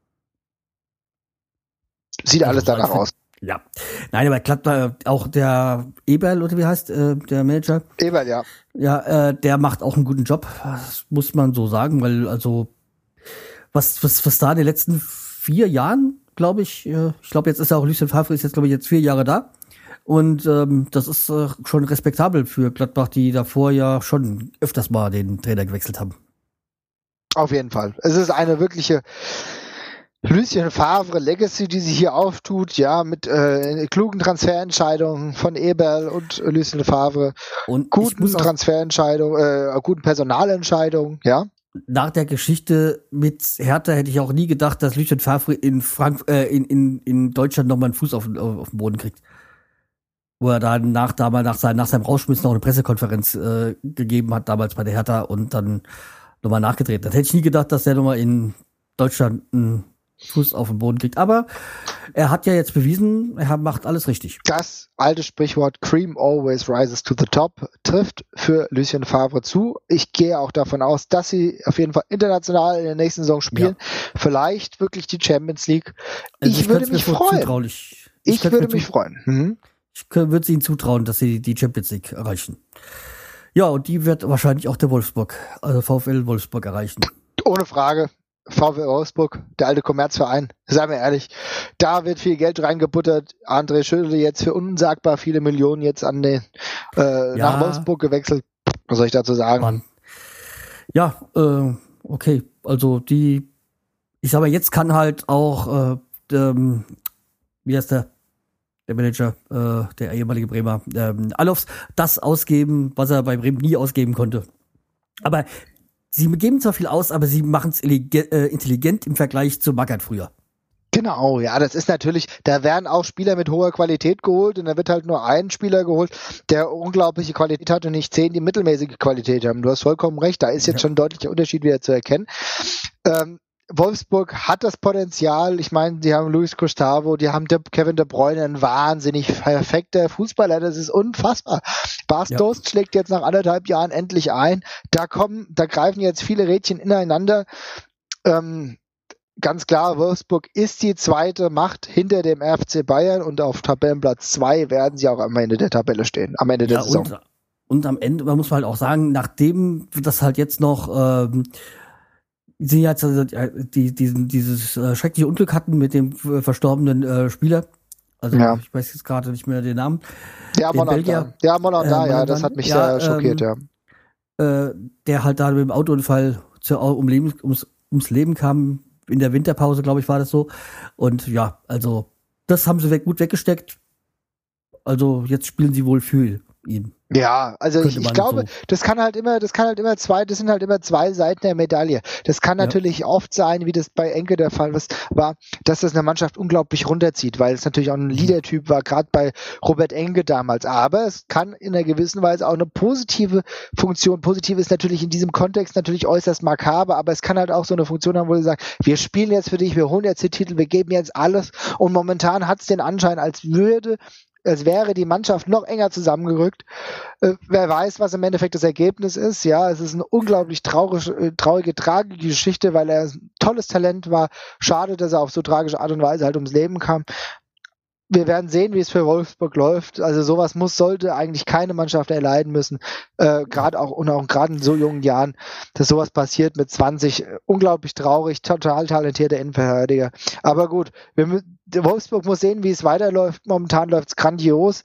Sieht alles danach aus. Ja. Nein, aber Gladbach, auch der Eberl, oder wie heißt der Manager? Eberl, ja. Ja, der macht auch einen guten Job, das muss man so sagen, weil also was da in den letzten 4 Jahren, glaube ich glaube jetzt ist ja auch Lucien Favre ist jetzt, glaube ich, jetzt 4 Jahre da. Und das ist schon respektabel für Gladbach, die davor ja schon öfters mal den Trainer gewechselt haben. Auf jeden Fall. Es ist eine wirkliche Lucien Favre Legacy, die sich hier auftut, ja, mit klugen Transferentscheidungen von Eberl und Lucien Favre, und guten Transferentscheidungen, guten Personalentscheidungen, ja. Nach der Geschichte mit Hertha hätte ich auch nie gedacht, dass Lucien Favre in Deutschland nochmal einen Fuß auf den Boden kriegt. Wo er dann nach seinem Rausschmiss noch eine Pressekonferenz gegeben hat, damals bei der Hertha, und dann nochmal nachgedreht. Das hätte ich nie gedacht, dass der nochmal in Deutschland einen Fuß auf den Boden kriegt. Aber er hat ja jetzt bewiesen, er macht alles richtig. Das alte Sprichwort Cream always rises to the top trifft für Lucien Favre zu. Ich gehe auch davon aus, dass sie auf jeden Fall international in der nächsten Saison spielen. Ja. Vielleicht wirklich die Champions League. Also ich würde mich freuen. Ich würde mich freuen. Mhm. Ich würde es ihnen zutrauen, dass sie die Champions League erreichen. Ja, und die wird wahrscheinlich auch der VfL Wolfsburg erreichen. Ohne Frage. VfL Wolfsburg, der alte Kommerzverein, seien wir ehrlich, da wird viel Geld reingebuttert. André Schürrle jetzt für unsagbar viele Millionen jetzt nach Wolfsburg gewechselt. Was soll ich dazu sagen? Mann. Ja, okay, also ich sag mal, jetzt kann halt auch wie heißt der Manager, der ehemalige Bremer, Alofs, das ausgeben, was er bei Bremen nie ausgeben konnte. Aber sie geben zwar viel aus, aber sie machen es intelligent im Vergleich zu Magath früher. Genau, ja, das ist natürlich, da werden auch Spieler mit hoher Qualität geholt und da wird halt nur ein Spieler geholt, der unglaubliche Qualität hat und nicht 10, die mittelmäßige Qualität haben. Du hast vollkommen recht, da ist jetzt schon ein deutlicher Unterschied wieder zu erkennen. Wolfsburg hat das Potenzial, ich meine, die haben Luis Gustavo, die haben Kevin De Bruyne, ein wahnsinnig perfekter Fußballer, das ist unfassbar. Bas Dost schlägt jetzt nach 1,5 Jahren endlich ein, da greifen jetzt viele Rädchen ineinander. Ganz klar, Wolfsburg ist die zweite Macht hinter dem FC Bayern und auf Tabellenplatz 2 werden sie auch am Ende der Tabelle stehen, am Ende der Saison. Und am Ende, man muss halt auch sagen, nachdem das halt jetzt noch sie jetzt dieses schreckliche Unglück hatten mit dem verstorbenen Spieler. Also ich weiß jetzt gerade nicht mehr den Namen. Ja, Monanda, das hat mich sehr schockiert, der halt da mit dem Autounfall ums Leben kam, in der Winterpause, glaube ich, war das so. Und ja, also das haben sie gut weggesteckt. Also jetzt spielen sie wohl für ihn. Ja, also ich glaube, so. das sind halt immer zwei Seiten der Medaille. Das kann natürlich oft sein, wie das bei Enke der Fall war, dass das eine Mannschaft unglaublich runterzieht, weil es natürlich auch ein Leader-Typ war, gerade bei Robert Enke damals. Aber es kann in einer gewissen Weise auch eine positive Funktion, positiv ist natürlich in diesem Kontext natürlich äußerst makaber, aber es kann halt auch so eine Funktion haben, wo sie sagen, wir spielen jetzt für dich, wir holen jetzt den Titel, wir geben jetzt alles und momentan hat es den Anschein, als wäre die Mannschaft noch enger zusammengerückt. Wer weiß, was im Endeffekt das Ergebnis ist. Ja, es ist eine unglaublich traurige, tragische Geschichte, weil er ein tolles Talent war. Schade, dass er auf so tragische Art und Weise halt ums Leben kam. Wir werden sehen, wie es für Wolfsburg läuft. Also sowas sollte eigentlich keine Mannschaft erleiden müssen. Gerade in so jungen Jahren, dass sowas passiert mit 20. Unglaublich traurig, total talentierter Innenverteidiger. Aber gut, Wolfsburg muss sehen, wie es weiterläuft. Momentan läuft es grandios.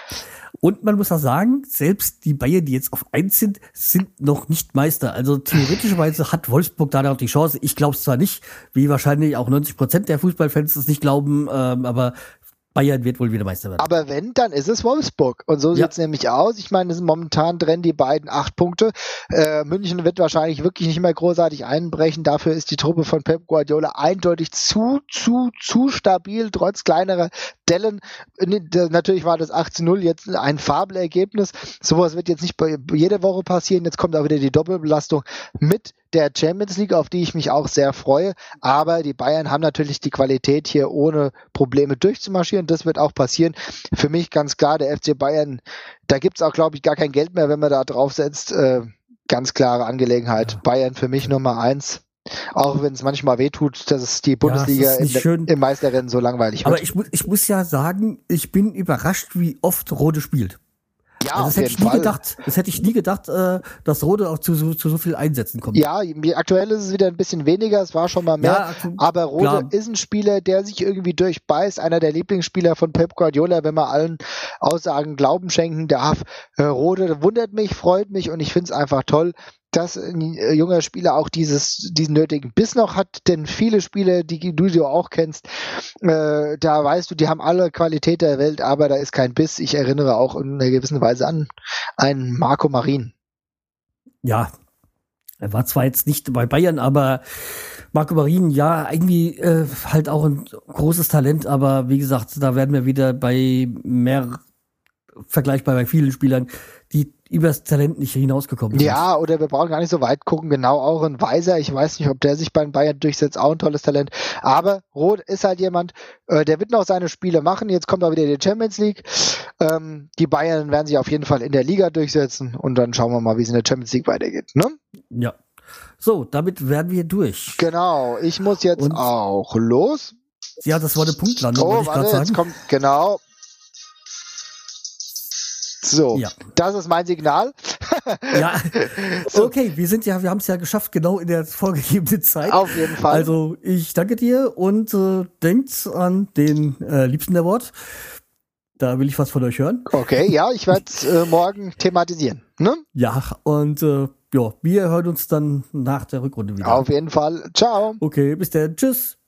Und man muss auch sagen, selbst die Bayern, die jetzt auf 1 sind noch nicht Meister. Also theoretischerweise hat Wolfsburg da noch die Chance. Ich glaube es zwar nicht, wie wahrscheinlich auch 90% der Fußballfans es nicht glauben, aber Bayern wird wohl wieder Meister werden. Aber wenn, dann ist es Wolfsburg. Und so sieht es nämlich aus. Ich meine, momentan trennen die beiden 8 Punkte. München wird wahrscheinlich wirklich nicht mehr großartig einbrechen. Dafür ist die Truppe von Pep Guardiola eindeutig zu stabil, trotz kleinerer Dellen. Natürlich war das 18-0 jetzt ein Fabelergebnis. Sowas wird jetzt nicht jede Woche passieren. Jetzt kommt auch wieder die Doppelbelastung mit der Champions League, auf die ich mich auch sehr freue. Aber die Bayern haben natürlich die Qualität, hier ohne Probleme durchzumarschieren. Das wird auch passieren. Für mich ganz klar, der FC Bayern, da gibt es auch, glaube ich, gar kein Geld mehr, wenn man da draufsetzt. Ganz klare Angelegenheit. Ja. Bayern für mich Nummer 1. Auch wenn es manchmal wehtut, dass es die Bundesliga im Meisterrennen so langweilig wird. Aber ich muss ja sagen, ich bin überrascht, wie oft Rode spielt. Ja, also das hätte ich nie gedacht, dass Rode auch zu so viel Einsätzen kommt. Ja, aktuell ist es wieder ein bisschen weniger, es war schon mal mehr, aber Rode ist ein Spieler, der sich irgendwie durchbeißt, einer der Lieblingsspieler von Pep Guardiola, wenn man allen Aussagen Glauben schenken darf. Rode wundert mich, freut mich und ich finde es einfach toll, dass ein junger Spieler auch diesen nötigen Biss noch hat, denn viele Spieler, die du auch kennst, da weißt du, die haben alle Qualität der Welt, aber da ist kein Biss. Ich erinnere auch in einer gewissen Weise an einen Marco Marin. Ja, er war zwar jetzt nicht bei Bayern, aber Marco Marin, ja, irgendwie halt auch ein großes Talent, aber wie gesagt, da werden wir wieder vergleichbar bei vielen Spielern, die übers Talent nicht hinausgekommen sind. Ja, oder wir brauchen gar nicht so weit gucken. Genau, auch ein Weiser. Ich weiß nicht, ob der sich bei den Bayern durchsetzt. Auch ein tolles Talent. Aber Roth ist halt jemand, der wird noch seine Spiele machen. Jetzt kommt auch wieder die Champions League. Die Bayern werden sich auf jeden Fall in der Liga durchsetzen. Und dann schauen wir mal, wie es in der Champions League weitergeht. Ne? Ja. So, damit werden wir durch. Genau. Ich muss jetzt auch los. Ja, das war eine Punktlandung, wollte ich gerade sagen. Jetzt kommt, genau. So, Das ist mein Signal. Ja, okay, wir haben es ja geschafft, genau in der vorgegebenen Zeit. Auf jeden Fall. Also ich danke dir und denkt an den Liebsten der Wort. Da will ich was von euch hören. Okay, ja, ich werde es morgen thematisieren. Ne? Ja, und wir hören uns dann nach der Rückrunde wieder. Auf jeden Fall. Ciao. Okay, bis dann. Tschüss.